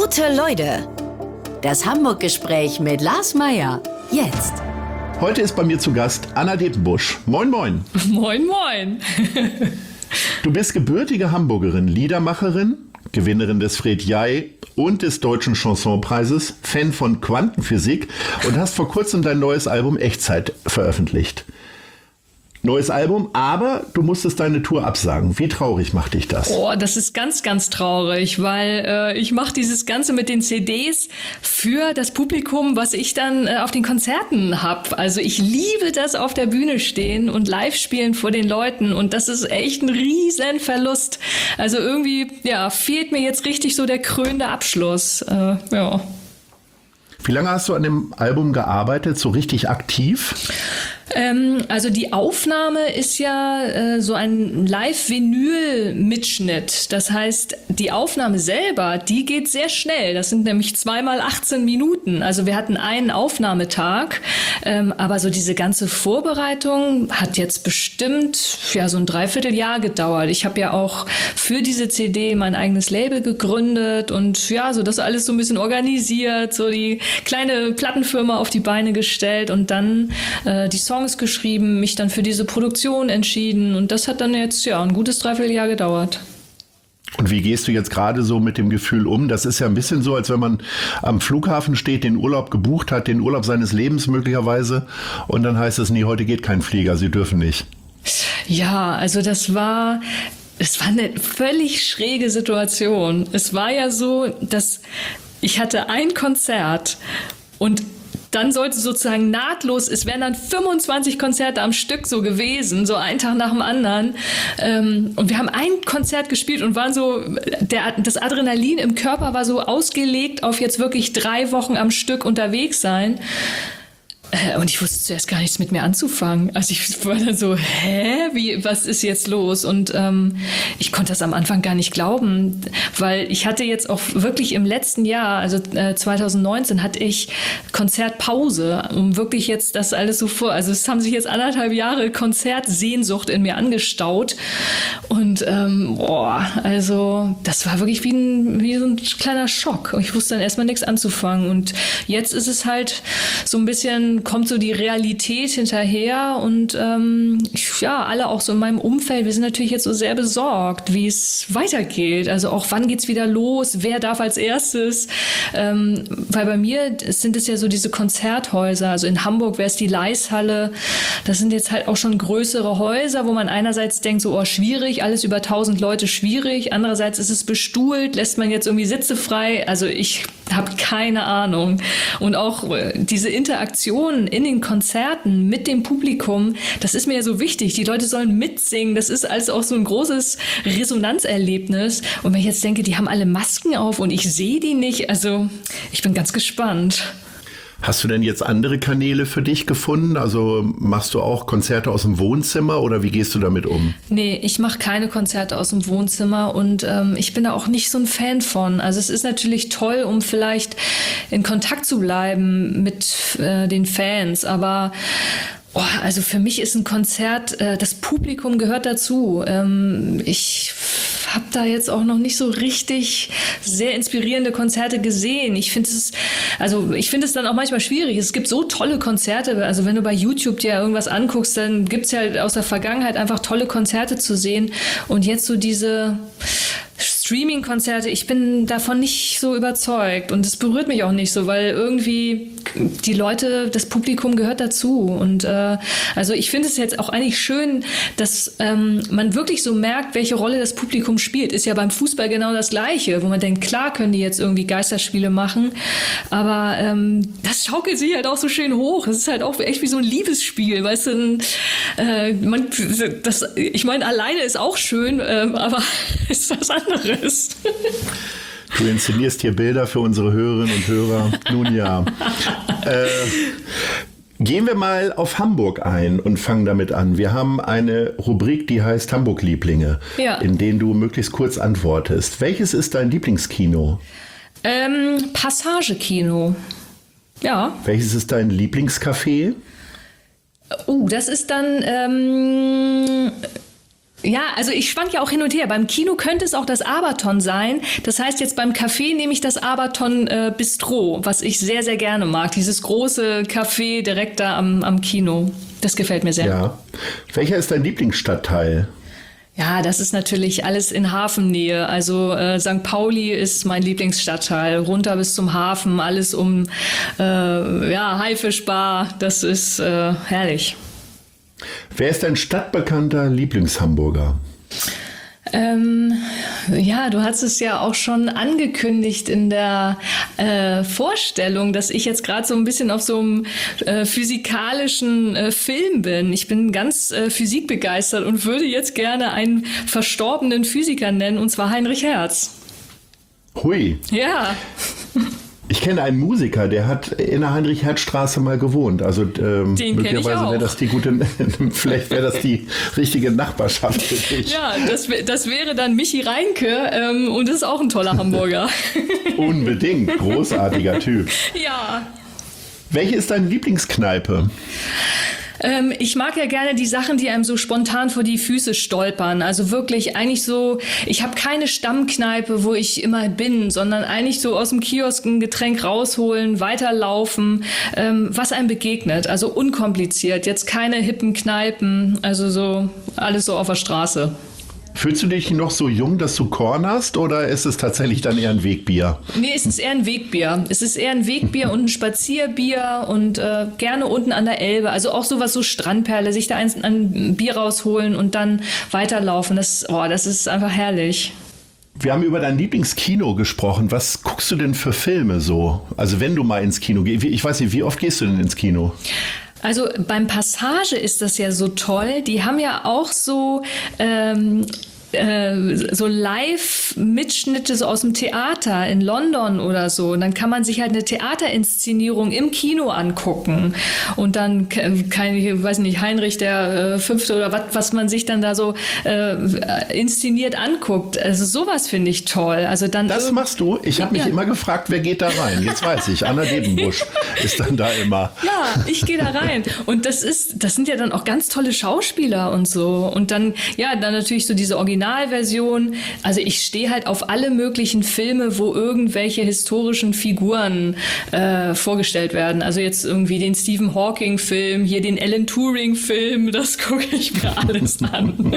Gute Leute, das Hamburg-Gespräch mit Lars Meier. Jetzt. Heute ist bei mir zu Gast Anna Depenbusch. Moin, moin. Moin, moin. Du bist gebürtige Hamburgerin, Liedermacherin, Gewinnerin des Fred Jey und des Deutschen Chansonpreises, Fan von Quantenphysik und hast vor kurzem dein neues Album Echtzeit veröffentlicht. Neues Album, aber du musstest deine Tour absagen. Wie traurig macht dich das? Oh, das ist ganz, ganz traurig, weil ich mache dieses Ganze mit den CDs für das Publikum, was ich dann auf den Konzerten habe. Also ich liebe das, auf der Bühne stehen und live spielen vor den Leuten und das ist echt ein riesen Verlust. Also irgendwie, ja, fehlt mir jetzt richtig so der krönende Abschluss. Ja. Wie lange hast du an dem Album gearbeitet, so richtig aktiv? Also die Aufnahme ist ja so ein Live-Vinyl-Mitschnitt. Das heißt, die Aufnahme selber, die geht sehr schnell. Das sind nämlich 2x18 Minuten. Also wir hatten einen Aufnahmetag, aber so diese ganze Vorbereitung hat jetzt bestimmt so ein Dreivierteljahr gedauert. Ich habe ja auch für diese CD mein eigenes Label gegründet und ja, so das alles so ein bisschen organisiert, so die kleine Plattenfirma auf die Beine gestellt und dann die Songs geschrieben, mich dann für diese Produktion entschieden und das hat dann jetzt ein gutes Dreivierteljahr gedauert. Und wie gehst du jetzt gerade so mit dem Gefühl um? Das ist ja ein bisschen so, als wenn man am Flughafen steht, den Urlaub gebucht hat, den Urlaub seines Lebens möglicherweise und dann heißt es, nee, heute geht kein Flieger, Sie dürfen nicht. Ja, also es war eine völlig schräge Situation. Es war ja so, dass ich hatte ein Konzert und dann sollte sozusagen nahtlos, es wären dann 25 Konzerte am Stück so gewesen, so ein Tag nach dem anderen. Und wir haben ein Konzert gespielt und waren so, das Adrenalin im Körper war so ausgelegt auf jetzt wirklich 3 Wochen am Stück unterwegs sein. Und ich wusste zuerst gar nichts mit mir anzufangen. Also ich war dann so, was ist jetzt los? Und ich konnte das am Anfang gar nicht glauben, weil ich hatte jetzt auch wirklich im letzten Jahr, also 2019, hatte ich Konzertpause, um wirklich jetzt das alles so also es haben sich jetzt 1,5 Jahre Konzertsehnsucht in mir angestaut. Und also das war wirklich wie so ein kleiner Schock. Und ich wusste dann erstmal nichts anzufangen. Und jetzt ist es halt so ein bisschen, kommt so die Realität hinterher und alle auch so in meinem Umfeld, wir sind natürlich jetzt so sehr besorgt, wie es weitergeht. Also auch wann geht's wieder los, wer darf als erstes, weil bei mir sind es ja so diese Konzerthäuser, also in Hamburg wäre es die Leishalle, das sind jetzt halt auch schon größere Häuser, wo man einerseits denkt so, schwierig, alles über 1000 Leute schwierig, andererseits ist es bestuhlt, lässt man jetzt irgendwie Sitze frei, also ich habe keine Ahnung und auch diese Interaktion in den Konzerten mit dem Publikum, das ist mir ja so wichtig. Die Leute sollen mitsingen. Das ist also auch so ein großes Resonanzerlebnis. Und wenn ich jetzt denke, die haben alle Masken auf und ich sehe die nicht, also ich bin ganz gespannt. Hast du denn jetzt andere Kanäle für dich gefunden? Also machst du auch Konzerte aus dem Wohnzimmer oder wie gehst du damit um? Nee, ich mache keine Konzerte aus dem Wohnzimmer und ich bin da auch nicht so ein Fan von. Also es ist natürlich toll, um vielleicht in Kontakt zu bleiben mit den Fans, aber also für mich ist ein Konzert, das Publikum gehört dazu. Ich habe da jetzt auch noch nicht so richtig sehr inspirierende Konzerte gesehen. Ich finde es dann auch manchmal schwierig. Es gibt so tolle Konzerte. Also wenn du bei YouTube dir irgendwas anguckst, dann gibt es ja aus der Vergangenheit einfach tolle Konzerte zu sehen. Und jetzt so diese Streaming-Konzerte, ich bin davon nicht so überzeugt und es berührt mich auch nicht so, weil irgendwie die Leute, das Publikum gehört dazu und also ich finde es jetzt auch eigentlich schön, dass man wirklich so merkt, welche Rolle das Publikum spielt. Ist ja beim Fußball genau das Gleiche, wo man denkt, klar können die jetzt irgendwie Geisterspiele machen, aber das schaukelt sich halt auch so schön hoch. Es ist halt auch echt wie so ein Liebesspiel, weißt du, ich meine, alleine ist auch schön, aber ist was anderes. Du inszenierst hier Bilder für unsere Hörerinnen und Hörer. Nun ja. Gehen wir mal auf Hamburg ein und fangen damit an. Wir haben eine Rubrik, die heißt Hamburg-Lieblinge, in denen du möglichst kurz antwortest. Welches ist dein Lieblingskino? Passage-Kino. Ja. Welches ist dein Lieblingscafé? Das ist dann Ja, also ich schwank ja auch hin und her. Beim Kino könnte es auch das Abaton sein. Das heißt, jetzt beim Café nehme ich das Abaton Bistro, was ich sehr, sehr gerne mag. Dieses große Café direkt da am Kino. Das gefällt mir sehr. Ja. Welcher ist dein Lieblingsstadtteil? Ja, das ist natürlich alles in Hafennähe. Also St. Pauli ist mein Lieblingsstadtteil. Runter bis zum Hafen, alles um Haifischbar. Das ist herrlich. Wer ist dein stadtbekannter Lieblingshamburger? Du hast es ja auch schon angekündigt in der Vorstellung, dass ich jetzt gerade so ein bisschen auf so einem physikalischen Film bin. Ich bin ganz physikbegeistert und würde jetzt gerne einen verstorbenen Physiker nennen, und zwar Heinrich Hertz. Hui. Ja. Ich kenne einen Musiker, der hat in der Heinrich-Hertz-Straße mal gewohnt. Also möglicherweise wäre das vielleicht wäre das die richtige Nachbarschaft für dich. Ja, das wäre dann Michi Reinke und ist auch ein toller Hamburger. Unbedingt, großartiger Typ. Ja. Welche ist deine Lieblingskneipe? Ich mag ja gerne die Sachen, die einem so spontan vor die Füße stolpern. Also wirklich eigentlich so, ich habe keine Stammkneipe, wo ich immer bin, sondern eigentlich so aus dem Kiosk ein Getränk rausholen, weiterlaufen, was einem begegnet. Also unkompliziert, jetzt keine hippen Kneipen, also so alles so auf der Straße. Fühlst du dich noch so jung, dass du cornerst, oder ist es tatsächlich dann eher ein Wegbier? Nee, es ist eher ein Wegbier. Es ist eher ein Wegbier und ein Spazierbier und gerne unten an der Elbe. Also auch sowas, so Strandperle, sich da ein Bier rausholen und dann weiterlaufen. Das ist einfach herrlich. Wir haben über dein Lieblingskino gesprochen. Was guckst du denn für Filme so? Also wenn du mal ins Kino gehst, ich weiß nicht, wie oft gehst du denn ins Kino? Also beim Passage ist das ja so toll. Die haben ja auch so Live-Mitschnitte so aus dem Theater in London oder so. Und dann kann man sich halt eine Theaterinszenierung im Kino angucken. Und dann ich weiß nicht, Heinrich der Fünfte oder was man sich dann da so inszeniert anguckt. Also sowas finde ich toll. Also dann das machst du? Ich habe mich immer gefragt, wer geht da rein? Jetzt weiß ich, Anna Debenbusch ist dann da immer. Ja, ich gehe da rein. Und das sind ja dann auch ganz tolle Schauspieler und so. Und dann natürlich so diese Originalversion. Also ich stehe halt auf alle möglichen Filme, wo irgendwelche historischen Figuren vorgestellt werden. Also jetzt irgendwie den Stephen Hawking-Film, hier den Alan Turing-Film, das gucke ich mir alles an.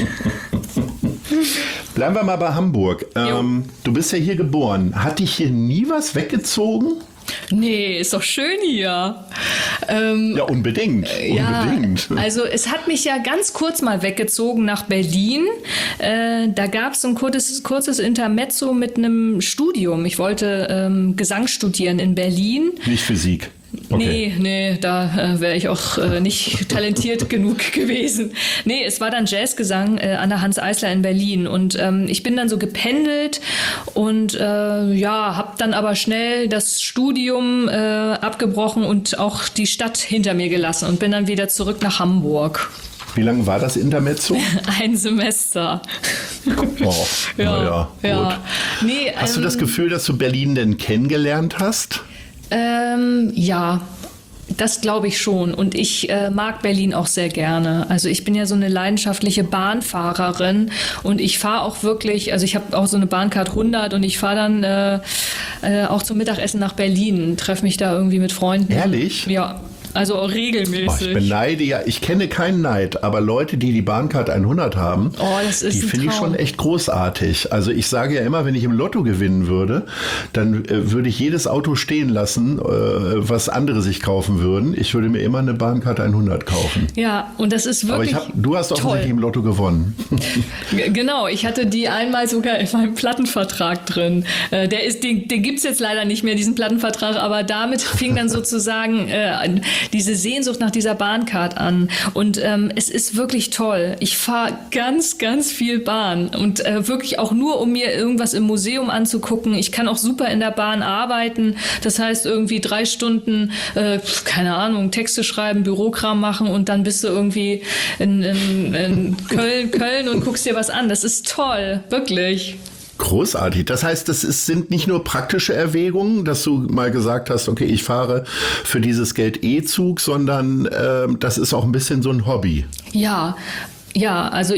Bleiben wir mal bei Hamburg. Du bist ja hier geboren. Hat dich hier nie was weggezogen? Nee, ist doch schön hier. Ja, unbedingt. Unbedingt. Also es hat mich ja ganz kurz mal weggezogen nach Berlin. Da gab es ein kurzes Intermezzo mit einem Studium. Ich wollte Gesang studieren in Berlin. Nicht Physik. Okay. Nee, da wäre ich auch nicht talentiert genug gewesen. Nee, es war dann Jazzgesang an der Hans Eisler in Berlin. Und ich bin dann so gependelt und habe dann aber schnell das Studium abgebrochen und auch die Stadt hinter mir gelassen und bin dann wieder zurück nach Hamburg. Wie lange war das Intermezzo? Ein Semester. Oh, ja, gut. Nee, hast du das Gefühl, dass du Berlin denn kennengelernt hast? Ja, das glaube ich schon. Und ich mag Berlin auch sehr gerne. Also ich bin ja so eine leidenschaftliche Bahnfahrerin und ich fahre auch wirklich, also ich habe auch so eine Bahncard 100 und ich fahre dann auch zum Mittagessen nach Berlin, treffe mich da irgendwie mit Freunden. Ehrlich? Ja. Also auch regelmäßig. Ich beneide ja, ich kenne keinen Neid, aber Leute, die Bahncard 100 haben, die finde ich schon echt großartig. Also ich sage ja immer, wenn ich im Lotto gewinnen würde, dann würde ich jedes Auto stehen lassen, was andere sich kaufen würden. Ich würde mir immer eine Bahncard 100 kaufen. Ja, und das ist wirklich aber du hast offensichtlich im Lotto gewonnen. Genau, ich hatte die einmal sogar in meinem Plattenvertrag drin. Den gibt es jetzt leider nicht mehr, diesen Plattenvertrag, aber damit fing dann sozusagen diese Sehnsucht nach dieser Bahncard an. Und es ist wirklich toll. Ich fahre ganz, ganz viel Bahn und wirklich auch nur, um mir irgendwas im Museum anzugucken. Ich kann auch super in der Bahn arbeiten. Das heißt, irgendwie 3 Stunden, keine Ahnung, Texte schreiben, Bürokram machen und dann bist du irgendwie in Köln und guckst dir was an. Das ist toll, wirklich. Großartig. Das heißt, sind nicht nur praktische Erwägungen, dass du mal gesagt hast, okay, ich fahre für dieses Geld E-Zug, sondern das ist auch ein bisschen so ein Hobby. Ja, Ja, also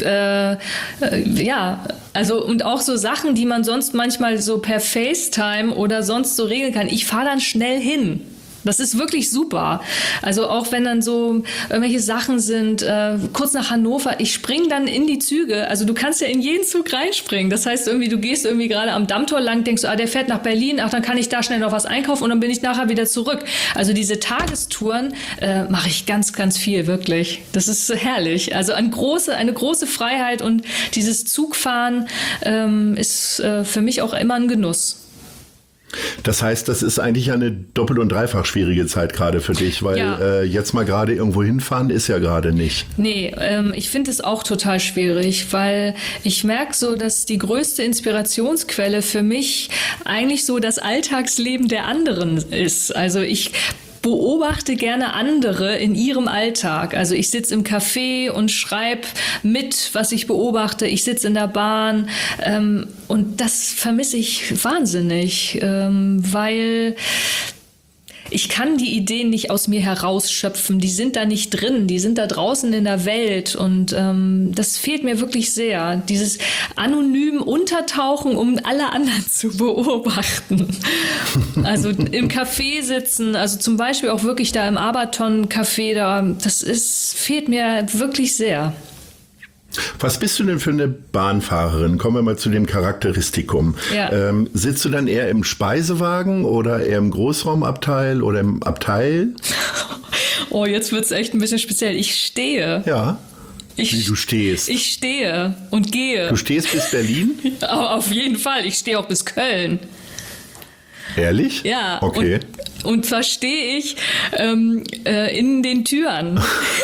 und auch so Sachen, die man sonst manchmal so per FaceTime oder sonst so regeln kann. Ich fahre dann schnell hin. Das ist wirklich super. Also auch wenn dann so irgendwelche Sachen sind, kurz nach Hannover, ich springe dann in die Züge. Also du kannst ja in jeden Zug reinspringen. Das heißt irgendwie, du gehst irgendwie gerade am Dammtor lang, denkst du, der fährt nach Berlin, dann kann ich da schnell noch was einkaufen und dann bin ich nachher wieder zurück. Also diese Tagestouren mache ich ganz, ganz viel, wirklich. Das ist herrlich. Also eine große Freiheit und dieses Zugfahren ist für mich auch immer ein Genuss. Das heißt, das ist eigentlich eine doppelt- und dreifach schwierige Zeit gerade für dich, weil jetzt mal gerade irgendwo hinfahren ist ja gerade nicht. Nee, ich finde es auch total schwierig, weil ich merke so, dass die größte Inspirationsquelle für mich eigentlich so das Alltagsleben der anderen ist. Also ich beobachte gerne andere in ihrem Alltag. Also ich sitze im Café und schreibe mit, was ich beobachte. Ich sitze in der Bahn und das vermisse ich wahnsinnig, weil ich kann die Ideen nicht aus mir herausschöpfen. Die sind da nicht drin. Die sind da draußen in der Welt. Und das fehlt mir wirklich sehr. Dieses anonym Untertauchen, um alle anderen zu beobachten. Also im Café sitzen, also zum Beispiel auch wirklich da im Abaton-Café, fehlt mir wirklich sehr. Was bist du denn für eine Bahnfahrerin? Kommen wir mal zu dem Charakteristikum. Ja. Sitzt du dann eher im Speisewagen oder eher im Großraumabteil oder im Abteil? Oh, jetzt wird's echt ein bisschen speziell. Ich stehe. Ja. Wie du stehst. Ich stehe und gehe. Du stehst bis Berlin? Auf jeden Fall. Ich stehe auch bis Köln. Ehrlich? Ja. Okay. Und zwar stehe ich in den Türen.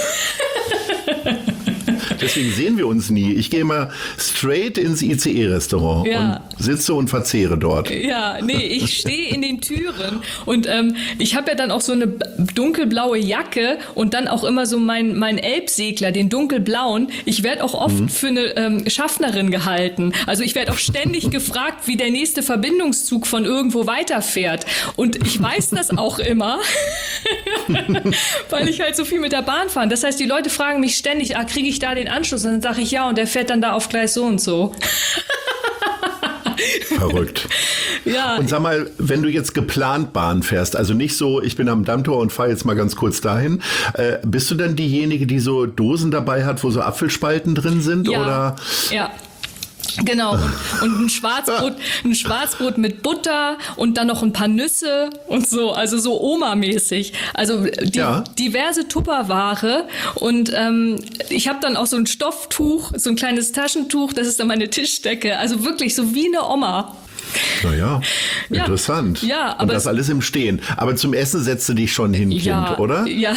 Deswegen sehen wir uns nie. Ich gehe mal straight ins ICE-Restaurant und sitze und verzehre dort. Ja, nee, ich stehe in den Türen und ich habe ja dann auch so eine dunkelblaue Jacke und dann auch immer so mein Elbsegler, den dunkelblauen. Ich werde auch oft für eine Schaffnerin gehalten. Also ich werde auch ständig gefragt, wie der nächste Verbindungszug von irgendwo weiterfährt. Und ich weiß das auch immer, weil ich halt so viel mit der Bahn fahre. Das heißt, die Leute fragen mich ständig, kriege ich da den Anschluss? Und dann sage ich ja und der fährt dann da auf Gleis so und so. Verrückt. Ja. Und sag mal, wenn du jetzt geplant Bahn fährst, also nicht so, ich bin am Dammtor und fahre jetzt mal ganz kurz dahin, bist du dann diejenige, die so Dosen dabei hat, wo so Apfelspalten drin sind? Ja. Oder? Ja. Genau, und ein Schwarzbrot mit Butter und dann noch ein paar Nüsse und so, also so Oma-mäßig. Also diverse Tupperware und ich habe dann auch so ein Stofftuch, so ein kleines Taschentuch, das ist dann meine Tischdecke, also wirklich so wie eine Oma. Naja, interessant. Ja, aber und das alles im Stehen. Aber zum Essen setzt du dich schon hin, Kind, oder? Ja.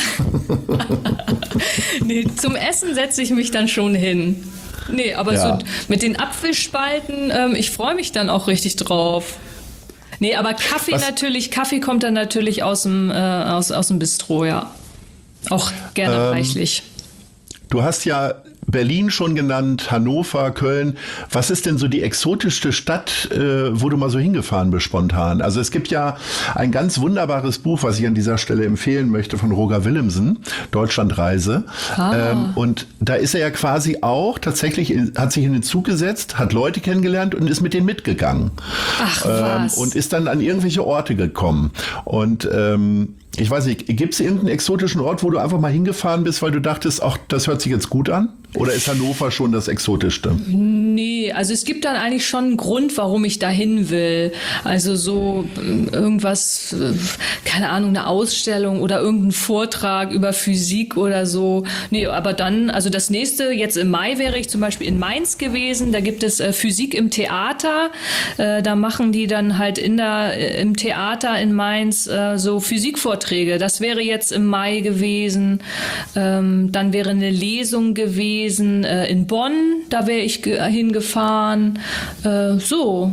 Nee, zum Essen setze ich mich dann schon hin. Nee, aber so mit den Apfelspalten, ich freue mich dann auch richtig drauf. Nee, aber Kaffee kommt dann natürlich aus dem Bistro, ja. Auch gerne reichlich. Du hast ja Berlin schon genannt, Hannover, Köln. Was ist denn so die exotischste Stadt, wo du mal so hingefahren bist spontan? Also es gibt ja ein ganz wunderbares Buch, was ich an dieser Stelle empfehlen möchte, von Roger Willemsen, Deutschlandreise. Und da ist er ja quasi auch tatsächlich, hat sich in den Zug gesetzt, hat Leute kennengelernt und ist mit denen mitgegangen. Ach was. Und ist dann an irgendwelche Orte gekommen. Und ich weiß nicht, gibt es irgendeinen exotischen Ort, wo du einfach mal hingefahren bist, weil du dachtest, ach, das hört sich jetzt gut an? Oder ist Hannover schon das Exotischste? Nee, also es gibt dann eigentlich schon einen Grund, warum ich dahin will. Also so irgendwas, keine Ahnung, eine Ausstellung oder irgendein Vortrag über Physik oder so. Nee, aber dann, also das nächste, jetzt im Mai wäre ich zum Beispiel in Mainz gewesen. Da gibt es Physik im Theater. Da machen die dann halt im Theater in Mainz so Physikvorträge. Das wäre jetzt im Mai gewesen. Dann wäre eine Lesung gewesen in Bonn, da wäre ich hingefahren. So.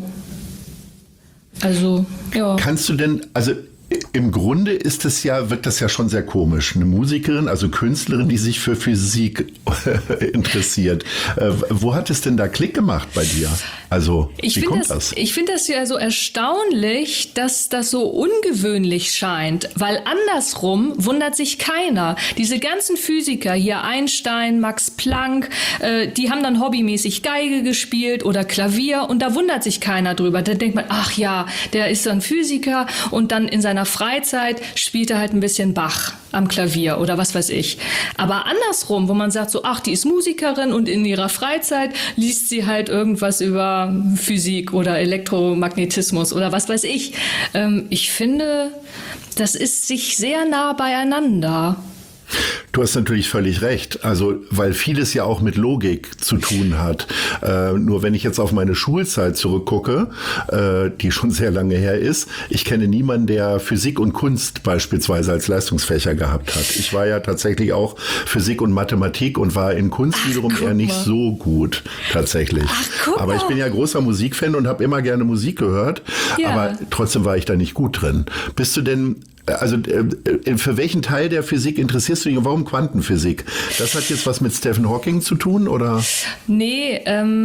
Also, ja. Kannst du denn, also im Grunde wirkt das ja schon sehr komisch. Eine Musikerin, also Künstlerin, die sich für Physik interessiert. Wo hat es denn da Klick gemacht bei dir? Also, Ich wie finde kommt das? Ich finde das ja so erstaunlich, dass das so ungewöhnlich scheint, weil andersrum wundert sich keiner. Diese ganzen Physiker hier, Einstein, Max Planck, die haben dann hobbymäßig Geige gespielt oder Klavier und da wundert sich keiner drüber. Da denkt man, ach ja, der ist so ein Physiker und dann in seiner Freizeit spielt er halt ein bisschen Bach am Klavier oder was weiß ich. Aber andersrum, wo man sagt so, ach, die ist Musikerin und in ihrer Freizeit liest sie halt irgendwas über Physik oder Elektromagnetismus oder was weiß ich. Ich finde, das ist sich sehr nah beieinander. Du hast natürlich völlig recht, also weil vieles ja auch mit Logik zu tun hat. Nur wenn ich jetzt auf meine Schulzeit zurückgucke, die schon sehr lange her ist, ich kenne niemanden, der Physik und Kunst beispielsweise als Leistungsfächer gehabt hat. Ich war ja tatsächlich auch Physik und Mathematik und war in Kunst wiederum eher nicht so gut tatsächlich. Aber ich bin ja großer Musikfan und habe immer gerne Musik gehört, aber trotzdem war ich da nicht gut drin. Bist du denn also für welchen Teil der Physik interessierst du dich? Warum Quantenphysik? Das hat jetzt was mit Stephen Hawking zu tun, oder? Nee,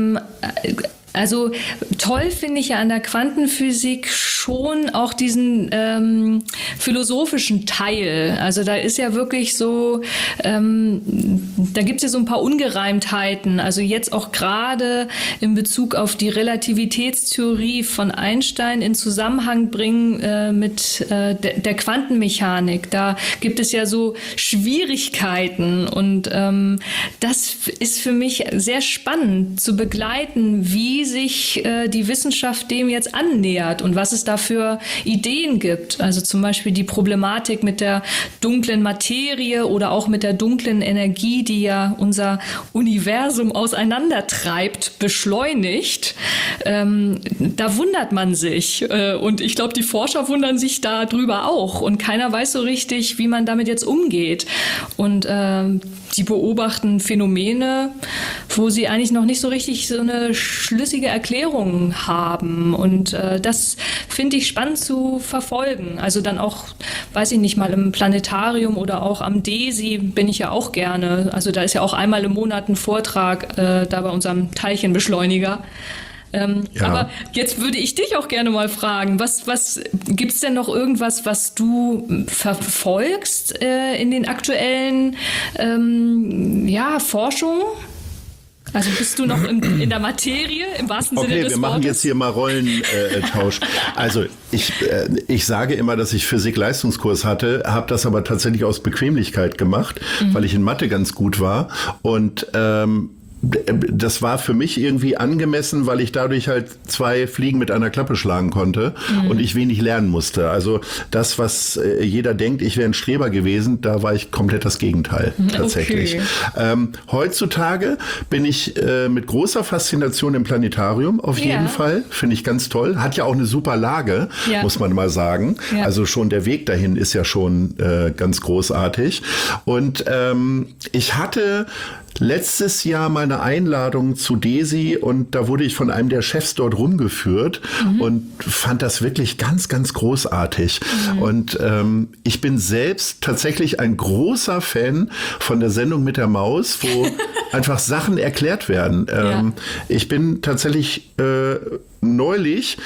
also toll finde ich ja an der Quantenphysik schon auch diesen philosophischen Teil. Also da ist ja wirklich so, da gibt es ja so ein paar Ungereimtheiten. Also jetzt auch gerade in Bezug auf die Relativitätstheorie von Einstein in Zusammenhang bringen mit der Quantenmechanik. Da gibt es ja so Schwierigkeiten und das ist für mich sehr spannend zu begleiten, wie sich die Wissenschaft dem jetzt annähert und was es da für Ideen gibt. Also zum Beispiel die Problematik mit der dunklen Materie oder auch mit der dunklen Energie, die ja unser Universum auseinandertreibt, beschleunigt. Da wundert man sich. Und ich glaube, die Forscher wundern sich darüber auch. Und keiner weiß so richtig, wie man damit jetzt umgeht. Und die beobachten Phänomene, wo sie eigentlich noch nicht so richtig so eine schlüssige Erklärung haben. Und das finde ich spannend zu verfolgen. Also dann auch, weiß ich nicht, mal im Planetarium oder auch am DESI bin ich ja auch gerne. Also da ist ja auch einmal im Monat ein Vortrag da bei unserem Teilchenbeschleuniger. Aber jetzt würde ich dich auch gerne mal fragen, was gibt's denn noch irgendwas, was du verfolgst in den aktuellen Forschungen? Also bist du noch in der Materie, im wahrsten Sinne des Wortes? Okay, wir machen jetzt hier mal Rollentausch. Also ich sage immer, dass ich Physik-Leistungskurs hatte, habe das aber tatsächlich aus Bequemlichkeit gemacht, weil ich in Mathe ganz gut war und das war für mich irgendwie angemessen, weil ich dadurch halt 2 Fliegen mit einer Klappe schlagen konnte und ich wenig lernen musste. Also das, was jeder denkt, ich wäre ein Streber gewesen, da war ich komplett das Gegenteil tatsächlich. Okay. Heutzutage bin ich mit großer Faszination im Planetarium, auf jeden Fall. Finde ich ganz toll. Hat ja auch eine super Lage, muss man mal sagen. Ja. Also schon der Weg dahin ist ja schon ganz großartig. Und ich hatte letztes Jahr mal eine Einladung zu DESI und da wurde ich von einem der Chefs dort rumgeführt und fand das wirklich ganz, ganz großartig. Und ich bin selbst tatsächlich ein großer Fan von der Sendung mit der Maus, wo einfach Sachen erklärt werden. Ich bin tatsächlich neulich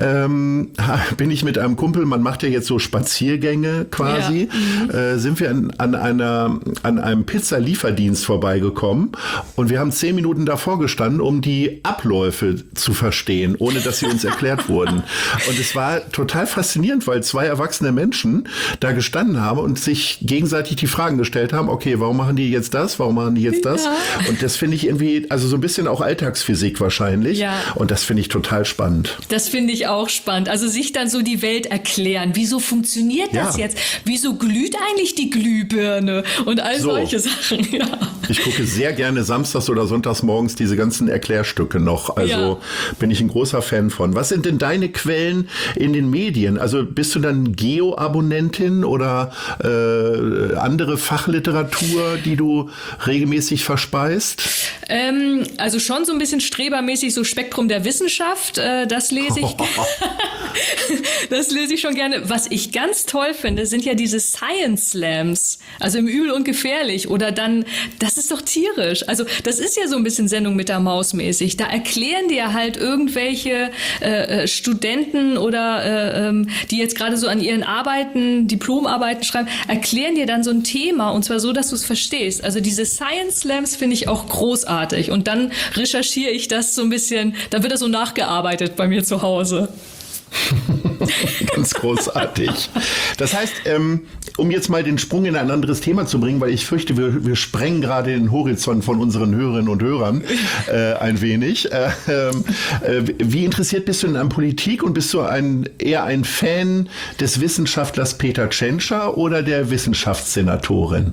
bin ich mit einem Kumpel, man macht ja jetzt so Spaziergänge quasi, sind wir an einem Pizzalieferdienst vorbeigekommen und wir haben 10 Minuten davor gestanden, um die Abläufe zu verstehen, ohne dass sie uns erklärt wurden. Und es war total faszinierend, weil 2 erwachsene Menschen da gestanden haben und sich gegenseitig die Fragen gestellt haben, okay, warum machen die jetzt das, warum machen die jetzt das? Und das finde ich irgendwie, also so ein bisschen auch Alltagsphysik wahrscheinlich. Ja. Und das finde ich total spannend. Das finde ich auch spannend. Also sich dann so die Welt erklären. Wieso funktioniert das jetzt? Wieso glüht eigentlich die Glühbirne? Und all solche Sachen. Ja. Ich gucke sehr gerne samstags oder sonntags morgens diese ganzen Erklärstücke noch. Also bin ich ein großer Fan von. Was sind denn deine Quellen in den Medien? Also bist du dann Geo-Abonnentin oder andere Fachliteratur, die du regelmäßig verspeist? Also schon so ein bisschen strebermäßig, so Spektrum der Wissenschaft, das lese ich. Das lese ich schon gerne. Was ich ganz toll finde, sind ja diese Science Slams. Also im Übel und Gefährlich. Oder dann, das ist doch tierisch. Also das ist ja so ein bisschen Sendung mit der Maus mäßig. Da erklären dir halt irgendwelche Studenten oder die jetzt gerade so an ihren Arbeiten, Diplomarbeiten schreiben, erklären dir dann so ein Thema. Und zwar so, dass du es verstehst. Also diese Science Slams finde ich auch großartig. Und dann recherchiere ich das so ein bisschen, dann wird das so nachgearbeitet bei mir zu Hause. Ganz großartig. Das heißt, um jetzt mal den Sprung in ein anderes Thema zu bringen, weil ich fürchte, wir sprengen gerade den Horizont von unseren Hörerinnen und Hörern ein wenig. Wie interessiert bist du denn an Politik und bist du eher ein Fan des Wissenschaftlers Peter Tschentscher oder der Wissenschaftssenatorin?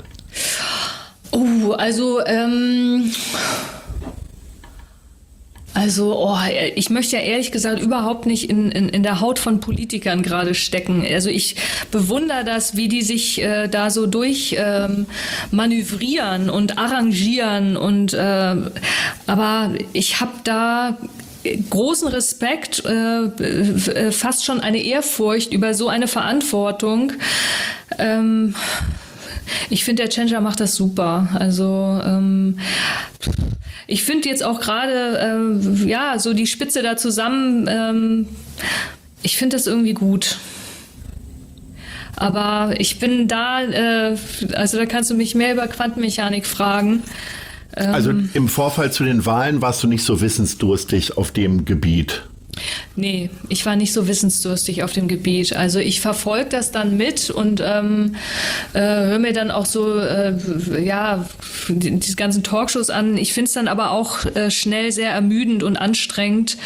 Ich möchte ja ehrlich gesagt überhaupt nicht in der Haut von Politikern gerade stecken. Also ich bewundere das, wie die sich da so durch manövrieren und arrangieren aber ich habe da großen Respekt, fast schon eine Ehrfurcht über so eine Verantwortung. Ich finde, der Tschentscher macht das super. Also ich finde jetzt auch gerade, so die Spitze da zusammen, ich finde das irgendwie gut. Aber ich bin da, da kannst du mich mehr über Quantenmechanik fragen. Also im Vorfall zu den Wahlen warst du nicht so wissensdurstig auf dem Gebiet? Nee, ich war nicht so wissensdurstig auf dem Gebiet. Also ich verfolge das dann mit und höre mir dann auch so, diese ganzen Talkshows an. Ich finde es dann aber auch schnell sehr ermüdend und anstrengend.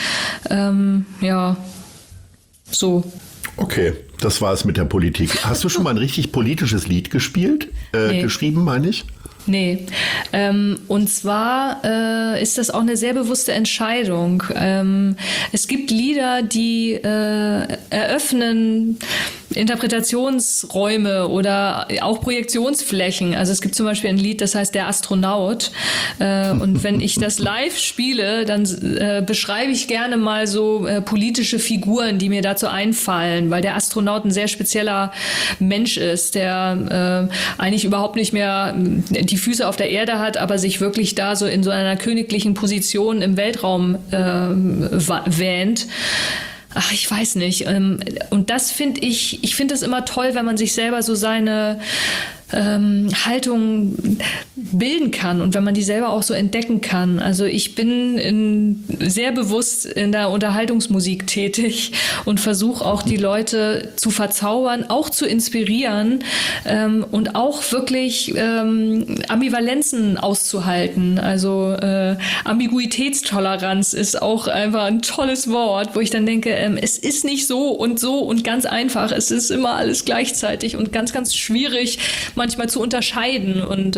So. Okay, das war es mit der Politik. Hast du schon mal ein richtig politisches Lied gespielt? Nee. Geschrieben, meine ich? Nee. Und zwar ist das auch eine sehr bewusste Entscheidung. Es gibt Lieder, die eröffnen Interpretationsräume oder auch Projektionsflächen. Also es gibt zum Beispiel ein Lied, das heißt Der Astronaut. Und wenn ich das live spiele, dann beschreibe ich gerne mal so politische Figuren, die mir dazu einfallen, weil der Astronaut ein sehr spezieller Mensch ist, der eigentlich überhaupt nicht mehr die Füße auf der Erde hat, aber sich wirklich da so in so einer königlichen Position im Weltraum wähnt. Ach, ich weiß nicht. Und das finde ich finde es immer toll, wenn man sich selber so seine Haltung bilden kann und wenn man die selber auch so entdecken kann. Also ich bin sehr bewusst in der Unterhaltungsmusik tätig und versuche auch die Leute zu verzaubern, auch zu inspirieren und auch wirklich Ambivalenzen auszuhalten. Also Ambiguitätstoleranz ist auch einfach ein tolles Wort, wo ich dann denke, es ist nicht so und ganz einfach. Es ist immer alles gleichzeitig und ganz, ganz schwierig manchmal zu unterscheiden und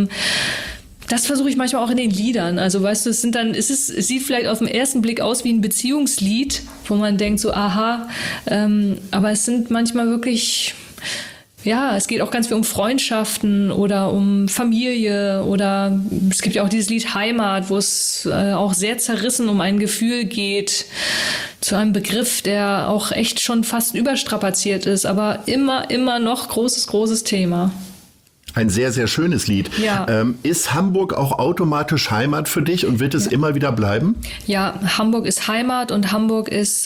das versuche ich manchmal auch in den Liedern. Also weißt du, es sieht vielleicht auf den ersten Blick aus wie ein Beziehungslied, wo man denkt so, aha, aber es sind manchmal wirklich, es geht auch ganz viel um Freundschaften oder um Familie oder es gibt ja auch dieses Lied Heimat, wo es auch sehr zerrissen um ein Gefühl geht, zu einem Begriff, der auch echt schon fast überstrapaziert ist, aber immer noch großes Thema. Ein sehr, sehr schönes Lied. Ja. Ist Hamburg auch automatisch Heimat für dich und wird es immer wieder bleiben? Ja, Hamburg ist Heimat und Hamburg ist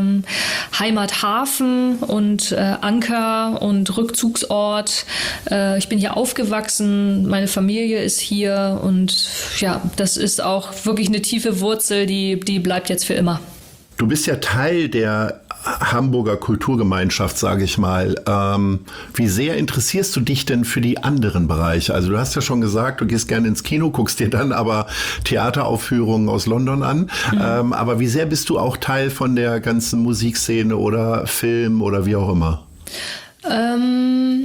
Heimathafen und Anker und Rückzugsort. Ich bin hier aufgewachsen, meine Familie ist hier und das ist auch wirklich eine tiefe Wurzel, die bleibt jetzt für immer. Du bist ja Teil der Hamburger Kulturgemeinschaft, sage ich mal. Wie sehr interessierst du dich denn für die anderen Bereiche? Also du hast ja schon gesagt, du gehst gerne ins Kino, guckst dir dann aber Theateraufführungen aus London an. Aber wie sehr bist du auch Teil von der ganzen Musikszene oder Film oder wie auch immer?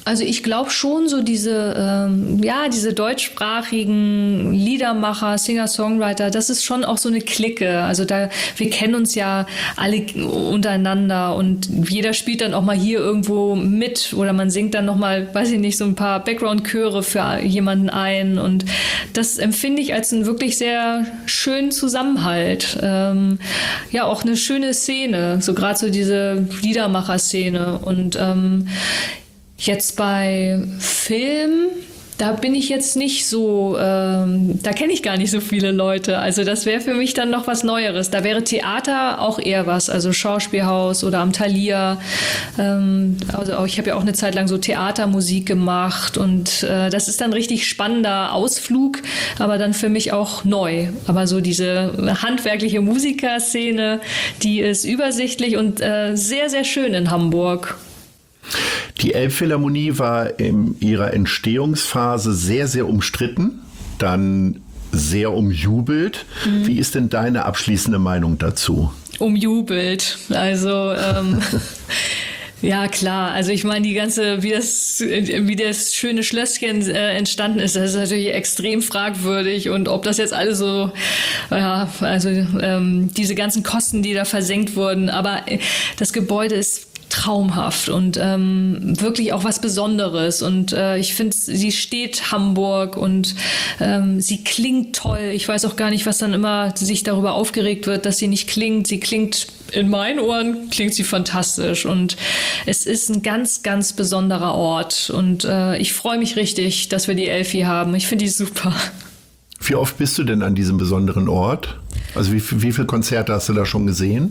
Also ich glaube schon so diese deutschsprachigen Liedermacher, Singer-Songwriter, das ist schon auch so eine Clique. Also wir kennen uns ja alle untereinander und jeder spielt dann auch mal hier irgendwo mit oder man singt dann nochmal, weiß ich nicht, so ein paar Background-Chöre für jemanden ein und das empfinde ich als einen wirklich sehr schönen Zusammenhalt. Ja, auch eine schöne Szene, so gerade so diese Liedermacher-Szene und jetzt bei Film, da bin ich jetzt nicht so, da kenne ich gar nicht so viele Leute. Also das wäre für mich dann noch was Neueres. Da wäre Theater auch eher was, also Schauspielhaus oder am Thalia. Also ich habe ja auch eine Zeit lang so Theatermusik gemacht und das ist dann richtig spannender Ausflug, aber dann für mich auch neu. Aber so diese handwerkliche Musikerszene, die ist übersichtlich und sehr, sehr schön in Hamburg. Die Elbphilharmonie war in ihrer Entstehungsphase sehr, sehr umstritten, dann sehr umjubelt. Wie ist denn deine abschließende Meinung dazu? Umjubelt, also ja, klar. Also ich meine, wie das schöne Schlösschen entstanden ist, das ist natürlich extrem fragwürdig. Und ob das jetzt alles so, ja, also diese ganzen Kosten, die da versenkt wurden. Aber das Gebäude ist traumhaft und wirklich auch was Besonderes und ich finde, sie steht Hamburg und sie klingt toll. Ich weiß auch gar nicht, was dann immer sich darüber aufgeregt wird, dass sie nicht klingt. Sie klingt, in meinen Ohren klingt sie fantastisch und es ist ein ganz, ganz besonderer Ort und ich freue mich richtig, dass wir die Elfi haben. Ich finde die super. Wie oft bist du denn an diesem besonderen Ort? Also wie viele Konzerte hast du da schon gesehen?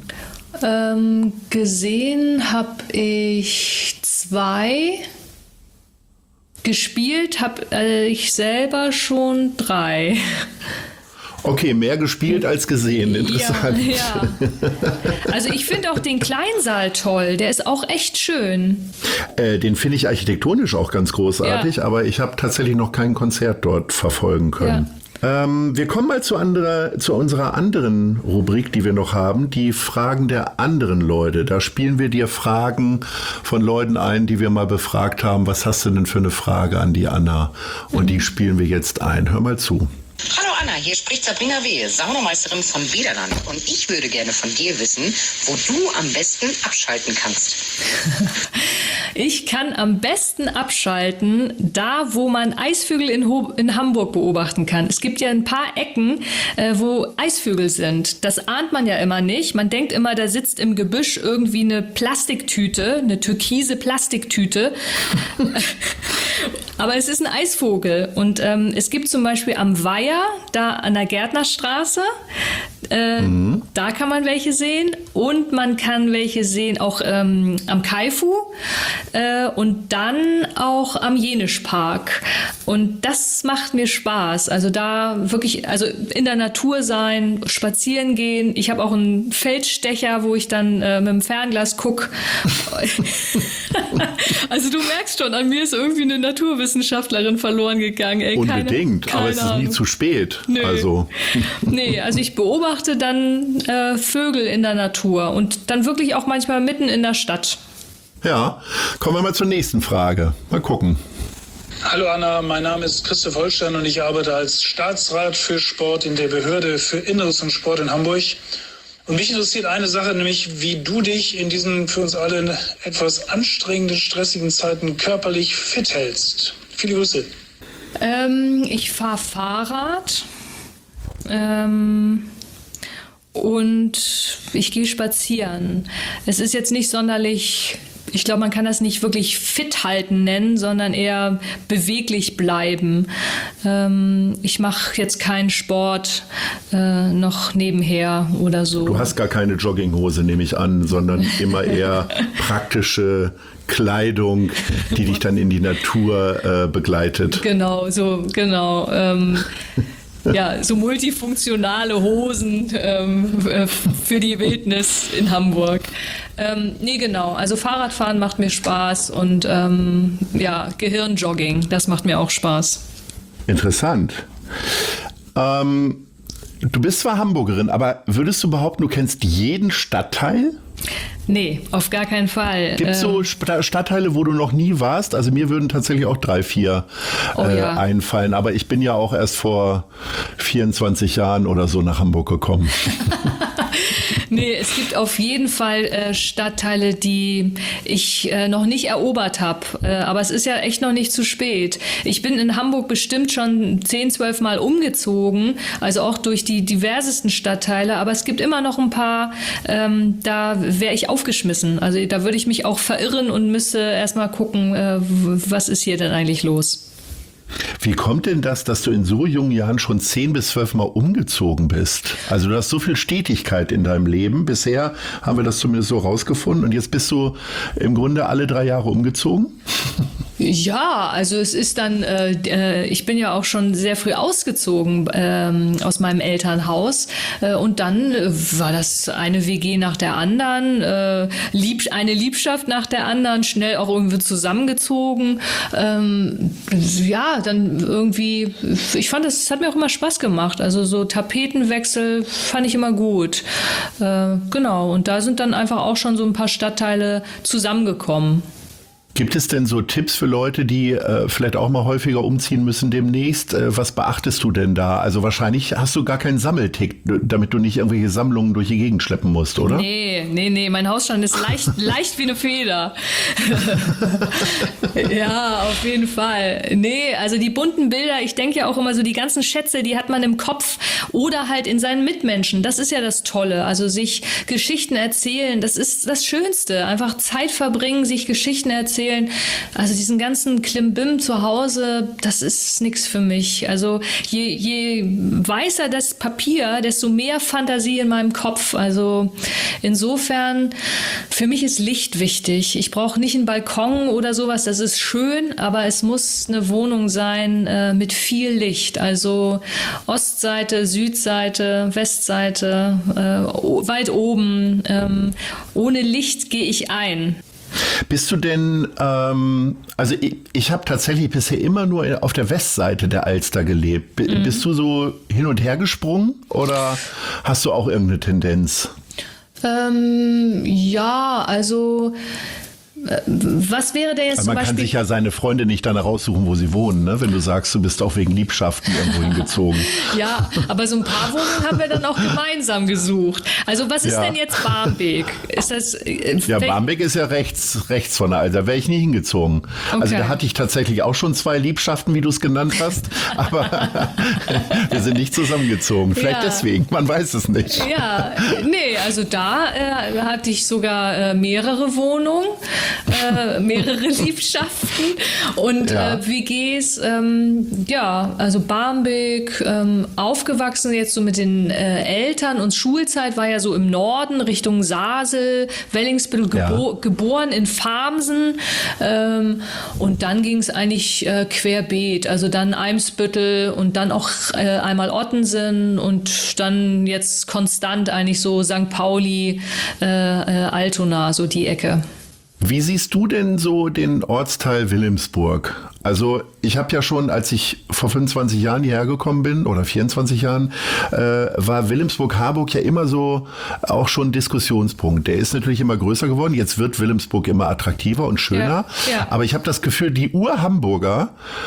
Gesehen habe ich 2. Gespielt habe ich selber schon 3. Okay, mehr gespielt als gesehen. Interessant. Ja. Also ich finde auch den Kleinsaal toll. Der ist auch echt schön. Den finde ich architektonisch auch ganz großartig, aber ich habe tatsächlich noch kein Konzert dort verfolgen können. Ja. Wir kommen mal zu unserer anderen Rubrik, die wir noch haben, die Fragen der anderen Leute. Da spielen wir dir Fragen von Leuten ein, die wir mal befragt haben. Was hast du denn für eine Frage an die Anna? Und die spielen wir jetzt ein. Hör mal zu. Hallo Anna, hier spricht Sabrina Wehe, Saunameisterin von Bederland. Und ich würde gerne von dir wissen, wo du am besten abschalten kannst. Ich kann am besten abschalten, da wo man Eisvögel in Hamburg beobachten kann. Es gibt ja ein paar Ecken, wo Eisvögel sind. Das ahnt man ja immer nicht. Man denkt immer, da sitzt im Gebüsch irgendwie eine Plastiktüte, eine türkise Plastiktüte. Aber es ist ein Eisvogel. Und es gibt zum Beispiel am Weiher, da an der Gärtnerstraße, da kann man welche sehen. Und man kann welche sehen auch am Kaifu und dann auch am Jenischpark. Und das macht mir Spaß. Also da wirklich, also in der Natur sein, spazieren gehen. Ich habe auch einen Feldstecher, wo ich dann mit dem Fernglas gucke. Also du merkst schon, an mir ist irgendwie eine Naturwissenschaftlerin verloren gegangen. Ey, unbedingt, aber es ist nie zu spät. Nee. Also Ich beobachte dann Vögel in der Natur und dann wirklich auch manchmal mitten in der Stadt. Ja, kommen wir mal zur nächsten Frage. Mal gucken. Hallo Anna, mein Name ist Christoph Holstein und ich arbeite als Staatsrat für Sport in der Behörde für Inneres und Sport in Hamburg. Und mich interessiert eine Sache, nämlich wie du dich in diesen für uns alle etwas anstrengenden, stressigen Zeiten körperlich fit hältst. Viele Grüße. Ich fahre Fahrrad und ich gehe spazieren. Es ist jetzt nicht sonderlich, ich glaube, man kann das nicht wirklich fit halten nennen, sondern eher beweglich bleiben. Ich mache jetzt keinen Sport noch nebenher oder so. Du hast gar keine Jogginghose, nehme ich an, sondern immer eher praktische Kleidung, die dich dann in die Natur begleitet. Genau. Ja, so multifunktionale Hosen für die Wildnis in Hamburg. Nee, genau. Also Fahrradfahren macht mir Spaß und Gehirnjogging, das macht mir auch Spaß. Interessant. Du bist zwar Hamburgerin, aber würdest du behaupten, du kennst jeden Stadtteil? Nee, auf gar keinen Fall. Gibt es so Stadtteile, wo du noch nie warst? Also mir würden tatsächlich auch 3, 4 einfallen. Aber ich bin ja auch erst vor 24 Jahren oder so nach Hamburg gekommen. Nee, es gibt auf jeden Fall Stadtteile, die ich noch nicht erobert habe. Aber es ist ja echt noch nicht zu spät. Ich bin in Hamburg bestimmt schon 10, 12 Mal umgezogen, also auch durch die diversesten Stadtteile. Aber es gibt immer noch ein paar, da wäre ich aufgeschmissen. Also da würde ich mich auch verirren und müsste erstmal gucken, was ist hier denn eigentlich los. Wie kommt denn das, dass du in so jungen Jahren schon 10 bis 12 Mal umgezogen bist? Also du hast so viel Stetigkeit in deinem Leben. Bisher haben wir das zumindest so rausgefunden. Und jetzt bist du im Grunde alle 3 Jahre umgezogen? Ja, also es ist dann, ich bin ja auch schon sehr früh ausgezogen aus meinem Elternhaus und dann war das eine WG nach der anderen, eine Liebschaft nach der anderen, schnell auch irgendwie zusammengezogen. Ja, dann irgendwie, ich fand, es hat mir auch immer Spaß gemacht. Also so Tapetenwechsel fand ich immer gut. Genau, und da sind dann einfach auch schon so ein paar Stadtteile zusammengekommen. Gibt es denn so Tipps für Leute, die vielleicht auch mal häufiger umziehen müssen demnächst? Was beachtest du denn da? Also wahrscheinlich hast du gar keinen Sammeltick, damit du nicht irgendwelche Sammlungen durch die Gegend schleppen musst, oder? Nee, mein Hausstand ist leicht wie eine Feder. Ja, auf jeden Fall. Nee, also die bunten Bilder, ich denke ja auch immer so, die ganzen Schätze, die hat man im Kopf oder halt in seinen Mitmenschen. Das ist ja das Tolle. Also sich Geschichten erzählen, das ist das Schönste. Einfach Zeit verbringen, sich Geschichten erzählen. Also diesen ganzen Klimbim zu Hause, das ist nichts für mich. Also je weißer das Papier, desto mehr Fantasie in meinem Kopf. Also insofern, für mich ist Licht wichtig. Ich brauche nicht einen Balkon oder sowas, das ist schön, aber es muss eine Wohnung sein mit viel Licht. Also Ostseite, Südseite, Westseite, weit oben. Ohne Licht gehe ich ein. Bist du denn, also ich habe tatsächlich bisher immer nur auf der Westseite der Alster gelebt. Bist du so hin und her gesprungen oder hast du auch irgendeine Tendenz? Ja, also was wäre der jetzt Weil zum man Beispiel? kann sich ja seine Freunde nicht danach raussuchen, wo sie wohnen, ne? Wenn du sagst, du bist auch wegen Liebschaften irgendwo hingezogen. Ja, aber so ein paar Wohnungen haben wir dann auch gemeinsam gesucht. Also was ist denn jetzt Barmbek? Ist das? Ja, Barmbek ist ja rechts von der Alster. Da wäre ich nie hingezogen. Okay. Also da hatte ich tatsächlich auch schon 2 Liebschaften, wie du es genannt hast. Aber wir sind nicht zusammengezogen. Vielleicht deswegen, man weiß es nicht. Ja, nee, also da hatte ich sogar mehrere Wohnungen. Mehrere Liebschaften und WGs, also Barmbek, aufgewachsen jetzt so mit den Eltern und Schulzeit war ja so im Norden Richtung Sasel, Wellingsbüttel, geboren in Farmsen und dann ging es eigentlich querbeet, also dann Eimsbüttel und dann auch einmal Ottensen und dann jetzt konstant eigentlich so St. Pauli, Altona, so die Ecke. Wie siehst du denn so den Ortsteil Wilhelmsburg? Also ich habe ja schon, als ich vor 25 Jahren hierher gekommen bin, oder 24 Jahren, war Wilhelmsburg-Harburg ja immer so auch schon Diskussionspunkt. Der ist natürlich immer größer geworden. Jetzt wird Wilhelmsburg immer attraktiver und schöner. Ja. Aber ich habe das Gefühl, die Ur-Hamburger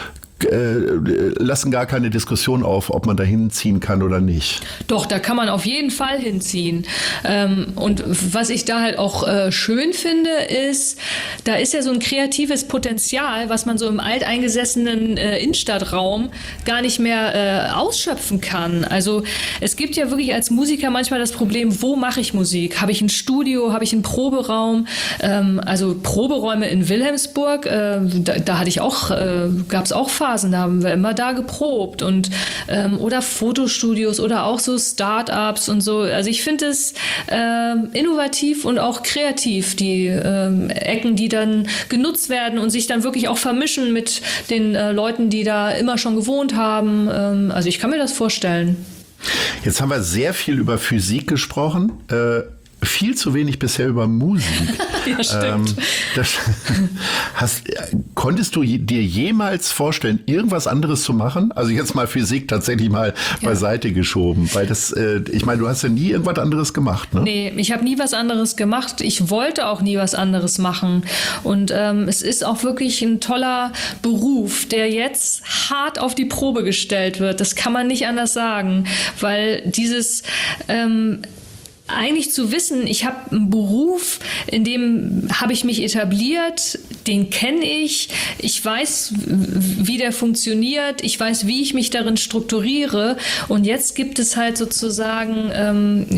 lassen gar keine Diskussion auf, ob man da hinziehen kann oder nicht. Doch, da kann man auf jeden Fall hinziehen. Und was ich da halt auch schön finde, ist, da ist ja so ein kreatives Potenzial, was man so im alteingesessenen Innenstadtraum gar nicht mehr ausschöpfen kann. Also es gibt ja wirklich als Musiker manchmal das Problem, wo mache ich Musik? Habe ich ein Studio? Habe ich einen Proberaum? Also Proberäume in Wilhelmsburg, da hatte ich auch, gab es auch Phasen, da haben wir immer da geprobt und oder Fotostudios oder auch so Start-ups und so. Also ich finde es innovativ und auch kreativ, die Ecken, die dann genutzt werden und sich dann wirklich auch vermischen mit den Leuten, die da immer schon gewohnt haben. Also ich kann mir das vorstellen. Jetzt haben wir sehr viel über Physik gesprochen. viel zu wenig bisher über Musik. Ja, stimmt. Konntest du dir jemals vorstellen, irgendwas anderes zu machen? Also jetzt mal Physik tatsächlich mal beiseite geschoben, weil das, ich meine, du hast ja nie irgendwas anderes gemacht, ne? Nee, ich habe nie was anderes gemacht. Ich wollte auch nie was anderes machen. Und es ist auch wirklich ein toller Beruf, der jetzt hart auf die Probe gestellt wird. Das kann man nicht anders sagen, weil dieses eigentlich zu wissen, ich habe einen Beruf, in dem habe ich mich etabliert, den kenne ich weiß, wie der funktioniert, ich weiß, wie ich mich darin strukturiere und jetzt gibt es halt sozusagen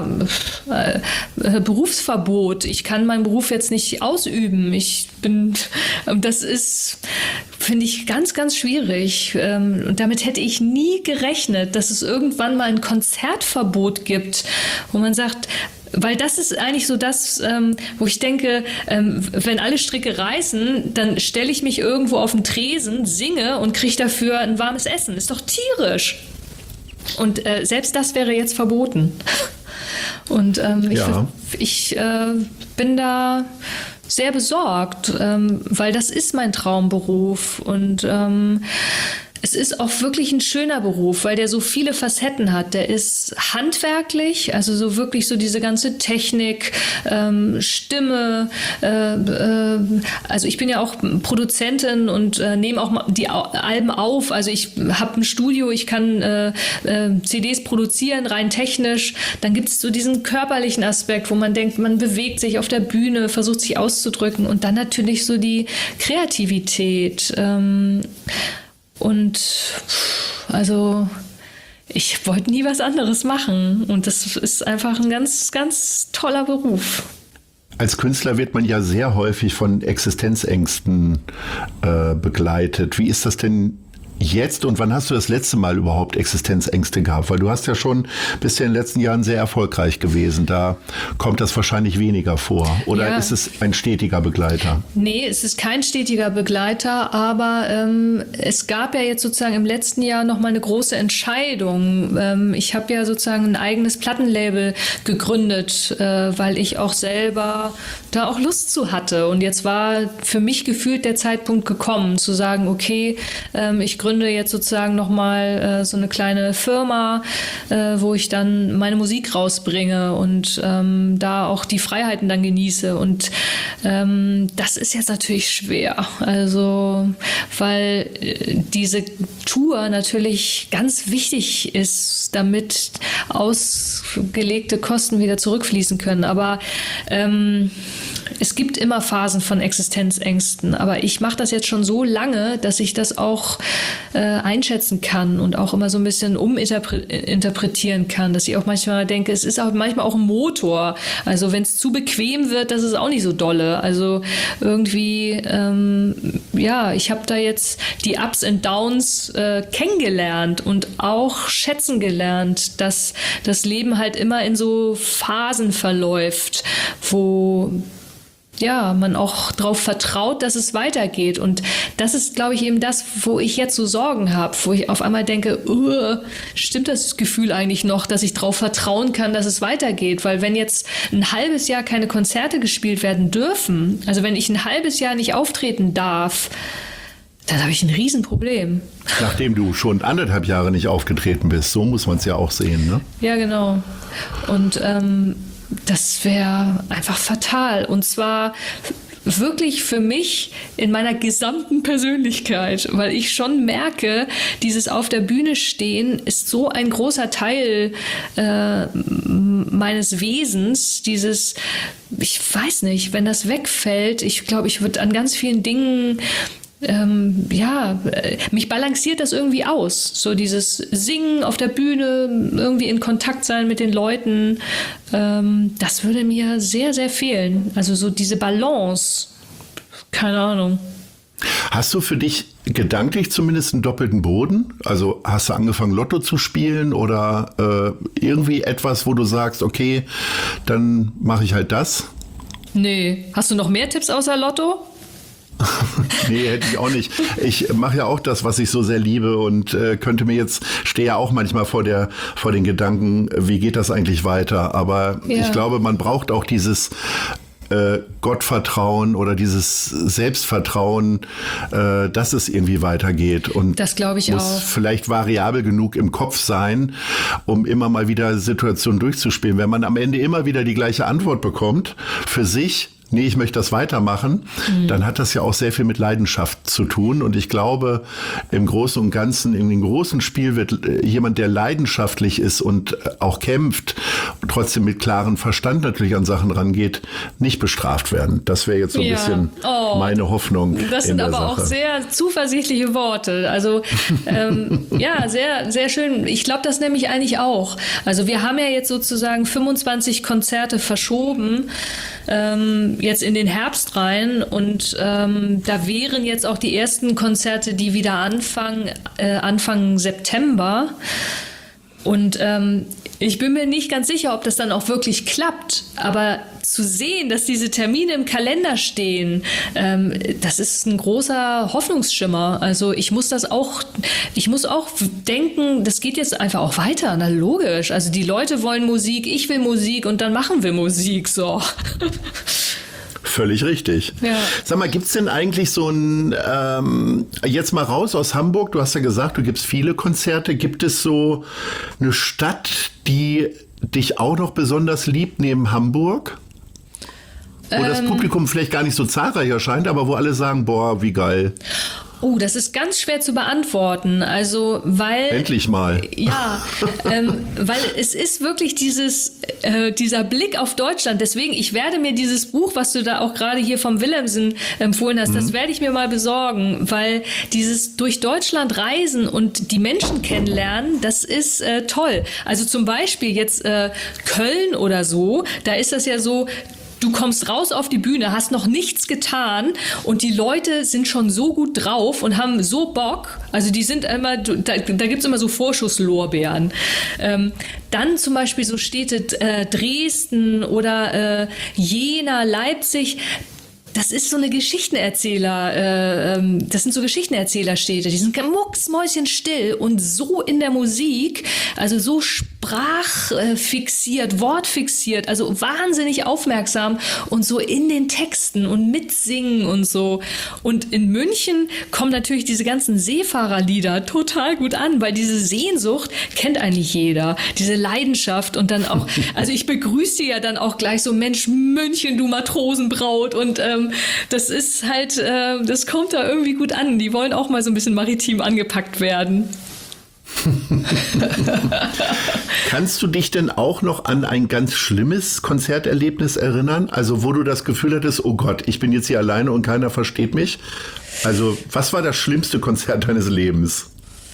Berufsverbot. Ich kann meinen Beruf jetzt nicht ausüben. Das ist, finde ich, ganz, ganz schwierig. Und damit hätte ich nie gerechnet, dass es irgendwann mal ein Konzertverbot gibt, wo man sagt, weil das ist eigentlich so das, wo ich denke, wenn alle Stricke reißen, dann stelle ich mich irgendwo auf den Tresen, singe und kriege dafür ein warmes Essen. Ist doch tierisch. Und selbst das wäre jetzt verboten. Und ich bin da sehr besorgt, weil das ist mein Traumberuf und es ist auch wirklich ein schöner Beruf, weil der so viele Facetten hat. Der ist handwerklich, also so wirklich so diese ganze Technik, Stimme. Also ich bin ja auch Produzentin und nehme auch die Alben auf. Also ich habe ein Studio, ich kann CDs produzieren, rein technisch. Dann gibt es so diesen körperlichen Aspekt, wo man denkt, man bewegt sich auf der Bühne, versucht sich auszudrücken. Und dann natürlich so die Kreativität. Und also ich wollte nie was anderes machen und das ist einfach ein ganz, ganz toller Beruf. Als Künstler wird man ja sehr häufig von Existenzängsten begleitet. Wie ist das denn jetzt und wann hast du das letzte Mal überhaupt Existenzängste gehabt? Weil du hast ja schon bis in den letzten Jahren sehr erfolgreich gewesen. Da kommt das wahrscheinlich weniger vor. Oder ist es ein stetiger Begleiter? Nee, es ist kein stetiger Begleiter, aber es gab ja jetzt sozusagen im letzten Jahr nochmal eine große Entscheidung. Ich habe ja sozusagen ein eigenes Plattenlabel gegründet, weil ich auch selber da auch Lust zu hatte. Und jetzt war für mich gefühlt der Zeitpunkt gekommen, zu sagen, okay, ich gründe jetzt sozusagen nochmal so eine kleine Firma, wo ich dann meine Musik rausbringe und da auch die Freiheiten dann genieße. Und das ist jetzt natürlich schwer. Also, weil diese Tour natürlich ganz wichtig ist, damit ausgelegte Kosten wieder zurückfließen können. Aber es gibt immer Phasen von Existenzängsten, aber ich mache das jetzt schon so lange, dass ich das auch einschätzen kann und auch immer so ein bisschen uminterpretieren kann, dass ich auch manchmal denke, es ist auch manchmal auch ein Motor. Also wenn es zu bequem wird, das ist auch nicht so dolle. Also irgendwie, ich habe da jetzt die Ups und Downs kennengelernt und auch schätzen gelernt, dass das Leben halt immer in so Phasen verläuft, wo man auch darauf vertraut, dass es weitergeht. Und das ist, glaube ich, eben das, wo ich jetzt so Sorgen habe, wo ich auf einmal denke, stimmt das Gefühl eigentlich noch, dass ich darauf vertrauen kann, dass es weitergeht? Weil wenn jetzt ein halbes Jahr keine Konzerte gespielt werden dürfen, also wenn ich ein halbes Jahr nicht auftreten darf, dann habe ich ein Riesenproblem. Nachdem du schon 1,5 Jahre nicht aufgetreten bist, so muss man es ja auch sehen, ne? Ja, genau. Und das wäre einfach fatal. Und zwar wirklich für mich in meiner gesamten Persönlichkeit, weil ich schon merke, dieses auf der Bühne stehen ist so ein großer Teil meines Wesens, dieses, ich weiß nicht, wenn das wegfällt, ich glaube, ich würde an ganz vielen Dingen mich balanciert das irgendwie aus. So dieses Singen auf der Bühne, irgendwie in Kontakt sein mit den Leuten, das würde mir sehr, sehr fehlen. Also so diese Balance, keine Ahnung. Hast du für dich gedanklich zumindest einen doppelten Boden? Also hast du angefangen, Lotto zu spielen oder irgendwie etwas, wo du sagst, okay, dann mache ich halt das? Nee. Hast du noch mehr Tipps außer Lotto? Nee, hätte ich auch nicht. Ich mache ja auch das, was ich so sehr liebe und stehe ja auch manchmal vor den Gedanken, wie geht das eigentlich weiter? Aber ich glaube, man braucht auch dieses Gottvertrauen oder dieses Selbstvertrauen, dass es irgendwie weitergeht. Und das glaube ich muss auch. Vielleicht variabel genug im Kopf sein, um immer mal wieder Situationen durchzuspielen. Wenn man am Ende immer wieder die gleiche Antwort bekommt, für sich, nee, ich möchte das weitermachen, dann hat das ja auch sehr viel mit Leidenschaft zu tun. Und ich glaube, im Großen und Ganzen, in dem großen Spiel wird jemand, der leidenschaftlich ist und auch kämpft, trotzdem mit klarem Verstand natürlich an Sachen rangeht, nicht bestraft werden. Das wäre jetzt so ein bisschen meine Hoffnung. Das sind aber auch sehr zuversichtliche Worte. Also ja, sehr, sehr schön. Ich glaube das nämlich eigentlich auch. Also wir haben ja jetzt sozusagen 25 Konzerte verschoben, jetzt in den Herbst rein und da wären jetzt auch die ersten Konzerte, die wieder anfangen, Anfang September. Und ich bin mir nicht ganz sicher, ob das dann auch wirklich klappt, aber zu sehen, dass diese Termine im Kalender stehen, das ist ein großer Hoffnungsschimmer. Also ich muss auch denken, das geht jetzt einfach auch weiter. Na logisch, also die Leute wollen Musik, ich will Musik und dann machen wir Musik, so. Völlig richtig. Ja. Sag mal, gibt's denn eigentlich so ein, jetzt mal raus aus Hamburg, du hast ja gesagt, du gibst viele Konzerte, gibt es so eine Stadt, die dich auch noch besonders liebt neben Hamburg? Wo das Publikum vielleicht gar nicht so zahlreich erscheint, aber wo alle sagen, boah, wie geil. Oh, das ist ganz schwer zu beantworten. Also, weil... Endlich mal. Ja, weil es ist wirklich dieser Blick auf Deutschland. Deswegen, ich werde mir dieses Buch, was du da auch gerade hier vom Willemsen empfohlen hast, das werde ich mir mal besorgen, weil dieses durch Deutschland reisen und die Menschen kennenlernen, das ist toll. Also zum Beispiel jetzt Köln oder so, da ist das ja so, du kommst raus auf die Bühne, hast noch nichts getan und die Leute sind schon so gut drauf und haben so Bock. Also die sind immer, da gibt's immer so Vorschusslorbeeren. Dann zum Beispiel so Städte Dresden oder Jena, Leipzig. Das ist so eine das sind so Geschichtenerzählerstädte, die sind mucksmäuschenstill und so in der Musik, also so sprachfixiert, wortfixiert, also wahnsinnig aufmerksam und so in den Texten und mitsingen und so. Und in München kommen natürlich diese ganzen Seefahrerlieder total gut an, weil diese Sehnsucht kennt eigentlich jeder, diese Leidenschaft und dann auch, also ich begrüße die ja dann auch gleich so, Mensch, München, du Matrosenbraut und das ist halt, das kommt da irgendwie gut an. Die wollen auch mal so ein bisschen maritim angepackt werden. Kannst du dich denn auch noch an ein ganz schlimmes Konzerterlebnis erinnern? Also wo du das Gefühl hattest, oh Gott, ich bin jetzt hier alleine und keiner versteht mich? Also was war das schlimmste Konzert deines Lebens?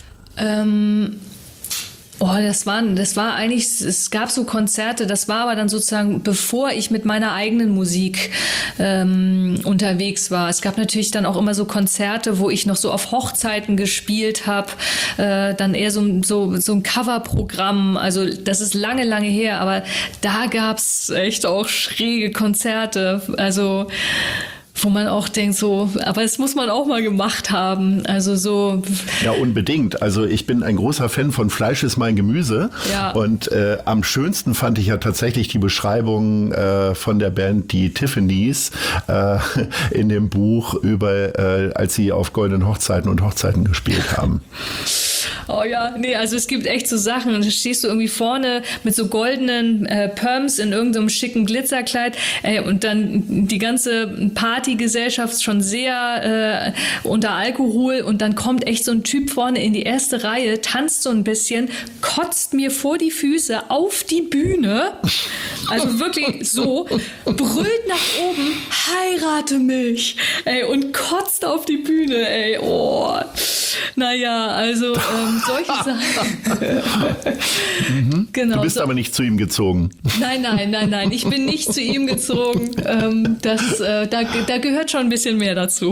Das war eigentlich, es gab so Konzerte, das war aber dann sozusagen, bevor ich mit meiner eigenen Musik unterwegs war. Es gab natürlich dann auch immer so Konzerte, wo ich noch so auf Hochzeiten gespielt habe, dann eher so ein Coverprogramm, also das ist lange, lange her, aber da gab's echt auch schräge Konzerte, also wo man auch denkt so, aber das muss man auch mal gemacht haben. Also so. Ja, unbedingt. Also ich bin ein großer Fan von Fleisch ist mein Gemüse. Ja. Und am schönsten fand ich ja tatsächlich die Beschreibung von der Band, die Tiffany's, in dem Buch über, als sie auf goldenen Hochzeiten und Hochzeiten gespielt haben. Oh ja, nee, also es gibt echt so Sachen und da stehst du irgendwie vorne mit so goldenen Perms in irgendeinem schicken Glitzerkleid und dann die ganze Partygesellschaft schon sehr unter Alkohol und dann kommt echt so ein Typ vorne in die erste Reihe, tanzt so ein bisschen, kotzt mir vor die Füße auf die Bühne, also wirklich so, brüllt nach oben, heirate mich, und kotzt auf die Bühne, naja, also solche Sachen. Genau. Du bist aber nicht zu ihm gezogen. Nein. Ich bin nicht zu ihm gezogen. Da gehört schon ein bisschen mehr dazu.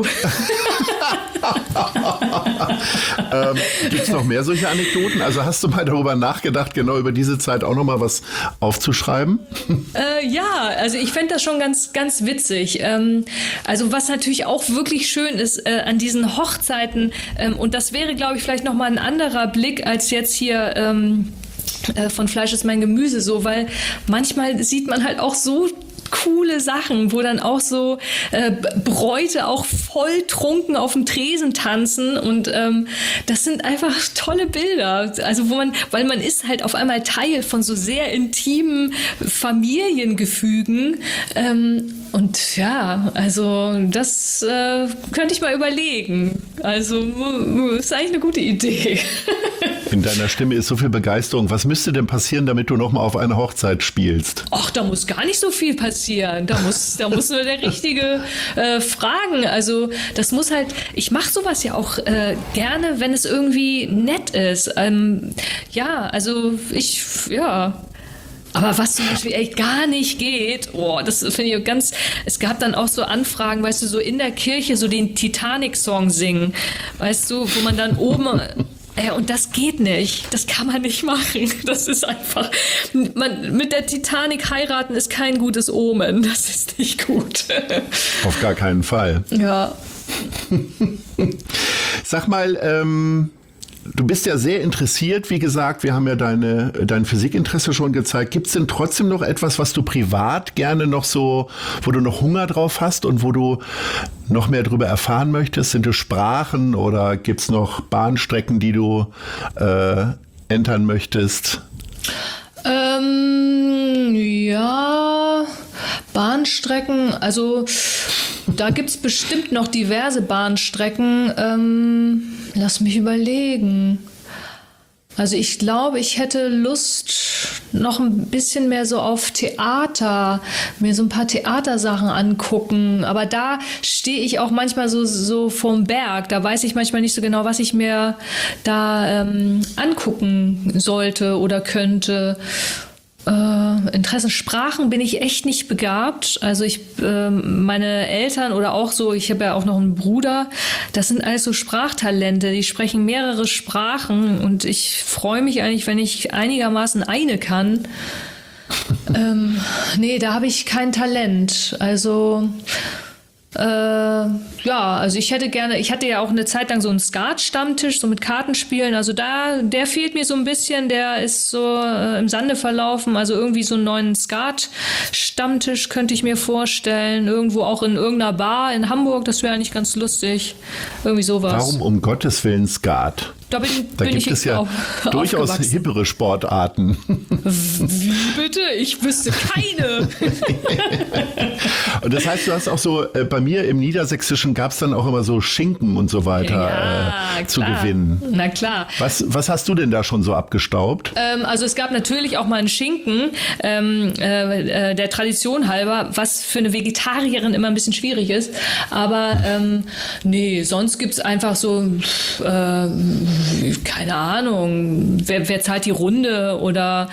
Gibt es noch mehr solche Anekdoten? Also hast du mal darüber nachgedacht, genau über diese Zeit auch noch mal was aufzuschreiben? Ja, also ich fände das schon ganz, ganz witzig. Also was natürlich auch wirklich schön ist an diesen Hochzeiten, und das wäre, glaube ich, vielleicht noch mal ein anderer Blick als jetzt hier von Fleisch ist mein Gemüse so, weil manchmal sieht man halt auch so coole Sachen, wo dann auch so Bräute auch voll trunken auf dem Tresen tanzen und das sind einfach tolle Bilder. Also weil man ist halt auf einmal Teil von so sehr intimen Familiengefügen und ja, also das könnte ich mal überlegen. Also ist eigentlich eine gute Idee. In deiner Stimme ist so viel Begeisterung. Was müsste denn passieren, damit du noch mal auf einer Hochzeit spielst? Ach, da muss gar nicht so viel passieren. Da muss nur der Richtige fragen. Also das muss halt, ich mache sowas ja auch gerne, wenn es irgendwie nett ist. Aber was zum Beispiel echt gar nicht geht, das finde ich ganz, es gab dann auch so Anfragen, weißt du, so in der Kirche so den Titanic-Song singen, weißt du, wo man dann oben... und das geht nicht. Das kann man nicht machen. Das ist einfach... mit der Titanic heiraten ist kein gutes Omen. Das ist nicht gut. Auf gar keinen Fall. Ja. Sag mal, du bist ja sehr interessiert, wie gesagt, wir haben ja dein Physikinteresse schon gezeigt. Gibt es denn trotzdem noch etwas, was du privat gerne noch so, wo du noch Hunger drauf hast und wo du noch mehr darüber erfahren möchtest? Sind es Sprachen oder gibt es noch Bahnstrecken, die du entern möchtest? Ja, Bahnstrecken, also da gibt es bestimmt noch diverse Bahnstrecken. Lass mich überlegen. Also ich glaube, ich hätte Lust noch ein bisschen mehr so auf Theater, mir so ein paar Theatersachen angucken. Aber da stehe ich auch manchmal so vorm Berg. Da weiß ich manchmal nicht so genau, was ich mir da angucken sollte oder könnte. Interessensprachen bin ich echt nicht begabt. Also meine Eltern oder auch so, ich habe ja auch noch einen Bruder, das sind alles so Sprachtalente, die sprechen mehrere Sprachen und ich freue mich eigentlich, wenn ich einigermaßen eine kann. Nee, da habe ich kein Talent. Also also ich hatte ja auch eine Zeit lang so einen Skat-Stammtisch, so mit Kartenspielen, also der fehlt mir so ein bisschen, der ist so im Sande verlaufen, also irgendwie so einen neuen Skat-Stammtisch könnte ich mir vorstellen, irgendwo auch in irgendeiner Bar in Hamburg, das wäre eigentlich ganz lustig, irgendwie sowas. Warum um Gottes Willen Skat? Da gibt es ja durchaus hippere Sportarten. Wie bitte? Ich wüsste keine. Und das heißt, du hast auch so, bei mir im Niedersächsischen gab es dann auch immer so Schinken und so weiter zu gewinnen. Na klar. Was hast du denn da schon so abgestaubt? Also es gab natürlich auch mal einen Schinken, der Tradition halber, was für eine Vegetarierin immer ein bisschen schwierig ist. Aber nee, sonst gibt es einfach so... keine Ahnung, wer zahlt die Runde oder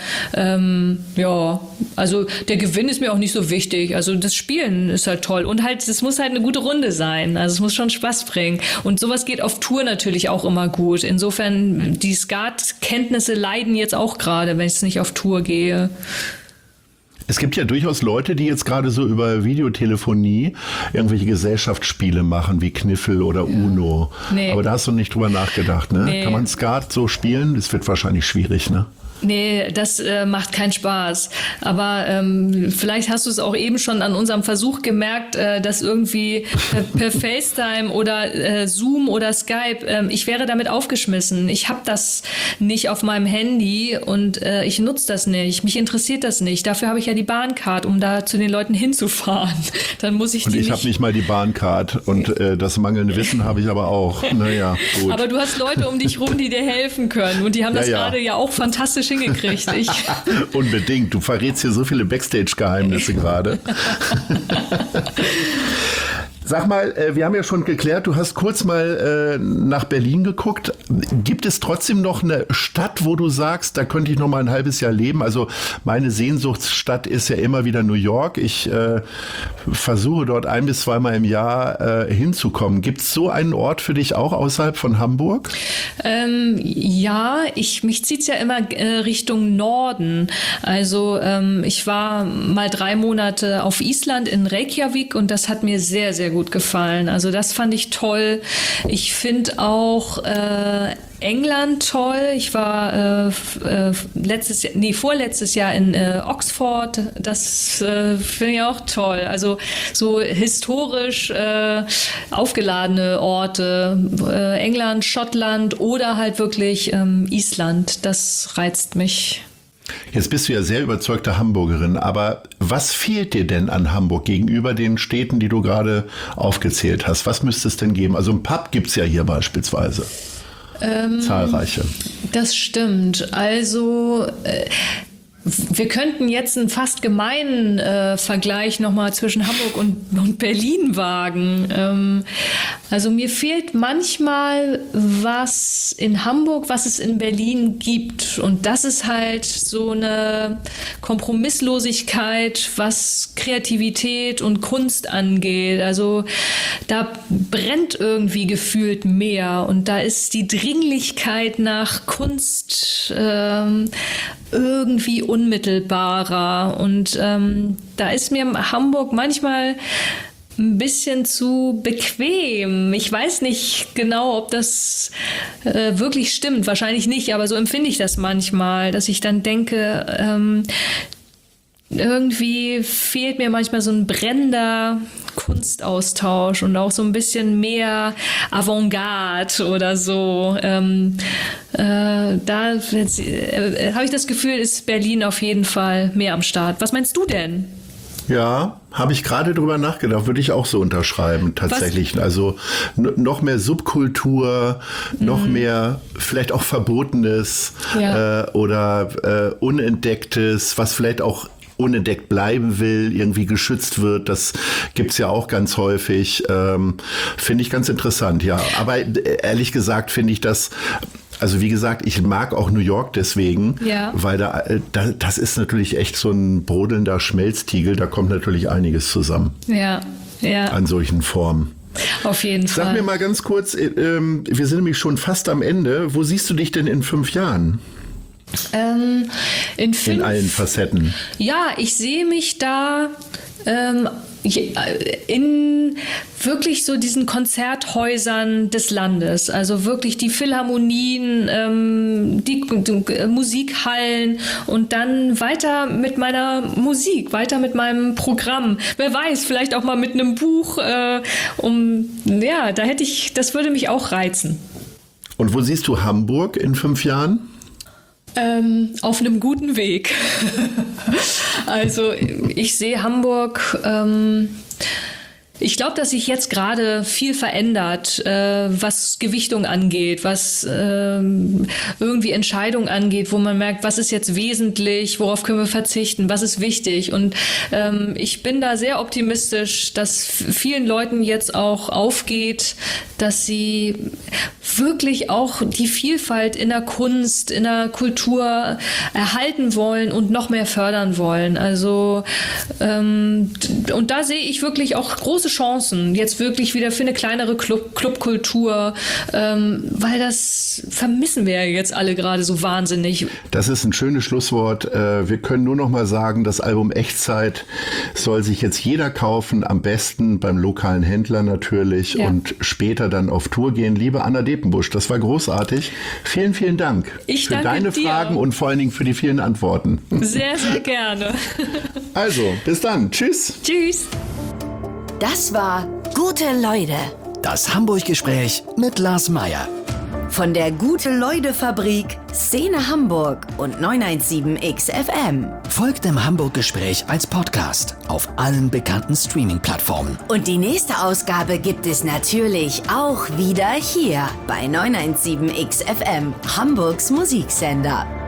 also der Gewinn ist mir auch nicht so wichtig, also das Spielen ist halt toll und halt, es muss halt eine gute Runde sein, also es muss schon Spaß bringen und sowas geht auf Tour natürlich auch immer gut, insofern die Skat-Kenntnisse leiden jetzt auch gerade, wenn ich nicht auf Tour gehe. Es gibt ja durchaus Leute, die jetzt gerade so über Videotelefonie irgendwelche Gesellschaftsspiele machen, wie Kniffel oder Uno. Nee. Aber da hast du nicht drüber nachgedacht, ne? Nee. Kann man Skat so spielen? Das wird wahrscheinlich schwierig, ne? Nee, das macht keinen Spaß. Aber vielleicht hast du es auch eben schon an unserem Versuch gemerkt, dass irgendwie per FaceTime oder Zoom oder Skype, ich wäre damit aufgeschmissen. Ich habe das nicht auf meinem Handy und ich nutze das nicht. Mich interessiert das nicht. Dafür habe ich ja die Bahncard, um da zu den Leuten hinzufahren. Dann muss ich und ich habe nicht mal die Bahncard und das mangelnde Wissen habe ich aber auch. Naja, gut. Aber du hast Leute um dich rum, die dir helfen können und die haben das gerade ja auch fantastisch hingekriegt. Unbedingt. Du verrätst hier so viele Backstage-Geheimnisse gerade. Sag mal, wir haben ja schon geklärt, du hast kurz mal nach Berlin geguckt. Gibt es trotzdem noch eine Stadt, wo du sagst, da könnte ich noch mal ein halbes Jahr leben? Also meine Sehnsuchtsstadt ist ja immer wieder New York. Ich versuche dort 1 bis 2 Mal im Jahr hinzukommen. Gibt es so einen Ort für dich auch außerhalb von Hamburg? Ja, mich zieht's ja immer Richtung Norden. Also ich war mal 3 Monate auf Island in Reykjavik und das hat mir sehr, sehr gut gefallen. Also das fand ich toll. Ich finde auch England toll. Ich war vorletztes Jahr in Oxford. Das finde ich auch toll. Also so historisch aufgeladene Orte. England, Schottland oder halt wirklich Island. Das reizt mich. Jetzt bist du ja sehr überzeugte Hamburgerin, aber was fehlt dir denn an Hamburg gegenüber den Städten, die du gerade aufgezählt hast? Was müsste es denn geben? Also ein Pub gibt es ja hier beispielsweise. Zahlreiche. Das stimmt. Also wir könnten jetzt einen fast gemeinen Vergleich nochmal zwischen Hamburg und Berlin wagen. Also mir fehlt manchmal was in Hamburg, was es in Berlin gibt. Und das ist halt so eine Kompromisslosigkeit, was Kreativität und Kunst angeht. Also da brennt irgendwie gefühlt mehr. Und da ist die Dringlichkeit nach Kunst irgendwie unmittelbarer. Und da ist mir Hamburg manchmal ein bisschen zu bequem. Ich weiß nicht genau, ob das wirklich stimmt. Wahrscheinlich nicht, aber so empfinde ich das manchmal, dass ich dann denke, irgendwie fehlt mir manchmal so ein brennender Kunstaustausch und auch so ein bisschen mehr Avantgarde oder so. Da habe ich das Gefühl, ist Berlin auf jeden Fall mehr am Start. Was meinst du denn? Ja, habe ich gerade drüber nachgedacht, würde ich auch so unterschreiben, tatsächlich. Was? Also noch mehr Subkultur, noch mehr vielleicht auch Verbotenes oder Unentdecktes, was vielleicht auch unentdeckt bleiben will, irgendwie geschützt wird. Das gibt's ja auch ganz häufig. Finde ich ganz interessant, ja. Aber ehrlich gesagt finde ich das... Also wie gesagt, ich mag auch New York deswegen, weil das ist natürlich echt so ein brodelnder Schmelztiegel, da kommt natürlich einiges zusammen an solchen Formen. Auf jeden Fall. Sag mir mal ganz kurz, wir sind nämlich schon fast am Ende, wo siehst du dich denn in 5 Jahren? In allen Facetten. Ja, ich sehe mich da in wirklich so diesen Konzerthäusern des Landes, also wirklich die Philharmonien, die Musikhallen und dann weiter mit meiner Musik, weiter mit meinem Programm. Wer weiß, vielleicht auch mal mit einem Buch, das würde mich auch reizen. Und wo siehst du Hamburg in 5 Jahren? Auf einem guten Weg. Also ich sehe Hamburg, ich glaube, dass sich jetzt gerade viel verändert, was Gewichtung angeht, was irgendwie Entscheidungen angeht, wo man merkt, was ist jetzt wesentlich, worauf können wir verzichten, was ist wichtig. Und ich bin da sehr optimistisch, dass vielen Leuten jetzt auch aufgeht, dass sie wirklich auch die Vielfalt in der Kunst, in der Kultur erhalten wollen und noch mehr fördern wollen. Also und da sehe ich wirklich auch große Chancen, jetzt wirklich wieder für eine kleinere Clubkultur, weil das vermissen wir ja jetzt alle gerade so wahnsinnig. Das ist ein schönes Schlusswort. Wir können nur noch mal sagen, das Album Echtzeit soll sich jetzt jeder kaufen, am besten beim lokalen Händler natürlich und später dann auf Tour gehen. Liebe Anna Depenbusch, das war großartig. Vielen, vielen Dank für deine Fragen und vor allen Dingen für die vielen Antworten. Sehr, sehr gerne. Also, bis dann. Tschüss. Tschüss. Das war Gute Leute. Das Hamburg-Gespräch mit Lars Meyer. Von der Gute-Leute-Fabrik, Szene Hamburg und 917 XFM. Folgt dem Hamburg-Gespräch als Podcast auf allen bekannten Streaming-Plattformen. Und die nächste Ausgabe gibt es natürlich auch wieder hier bei 917 XFM, Hamburgs Musiksender.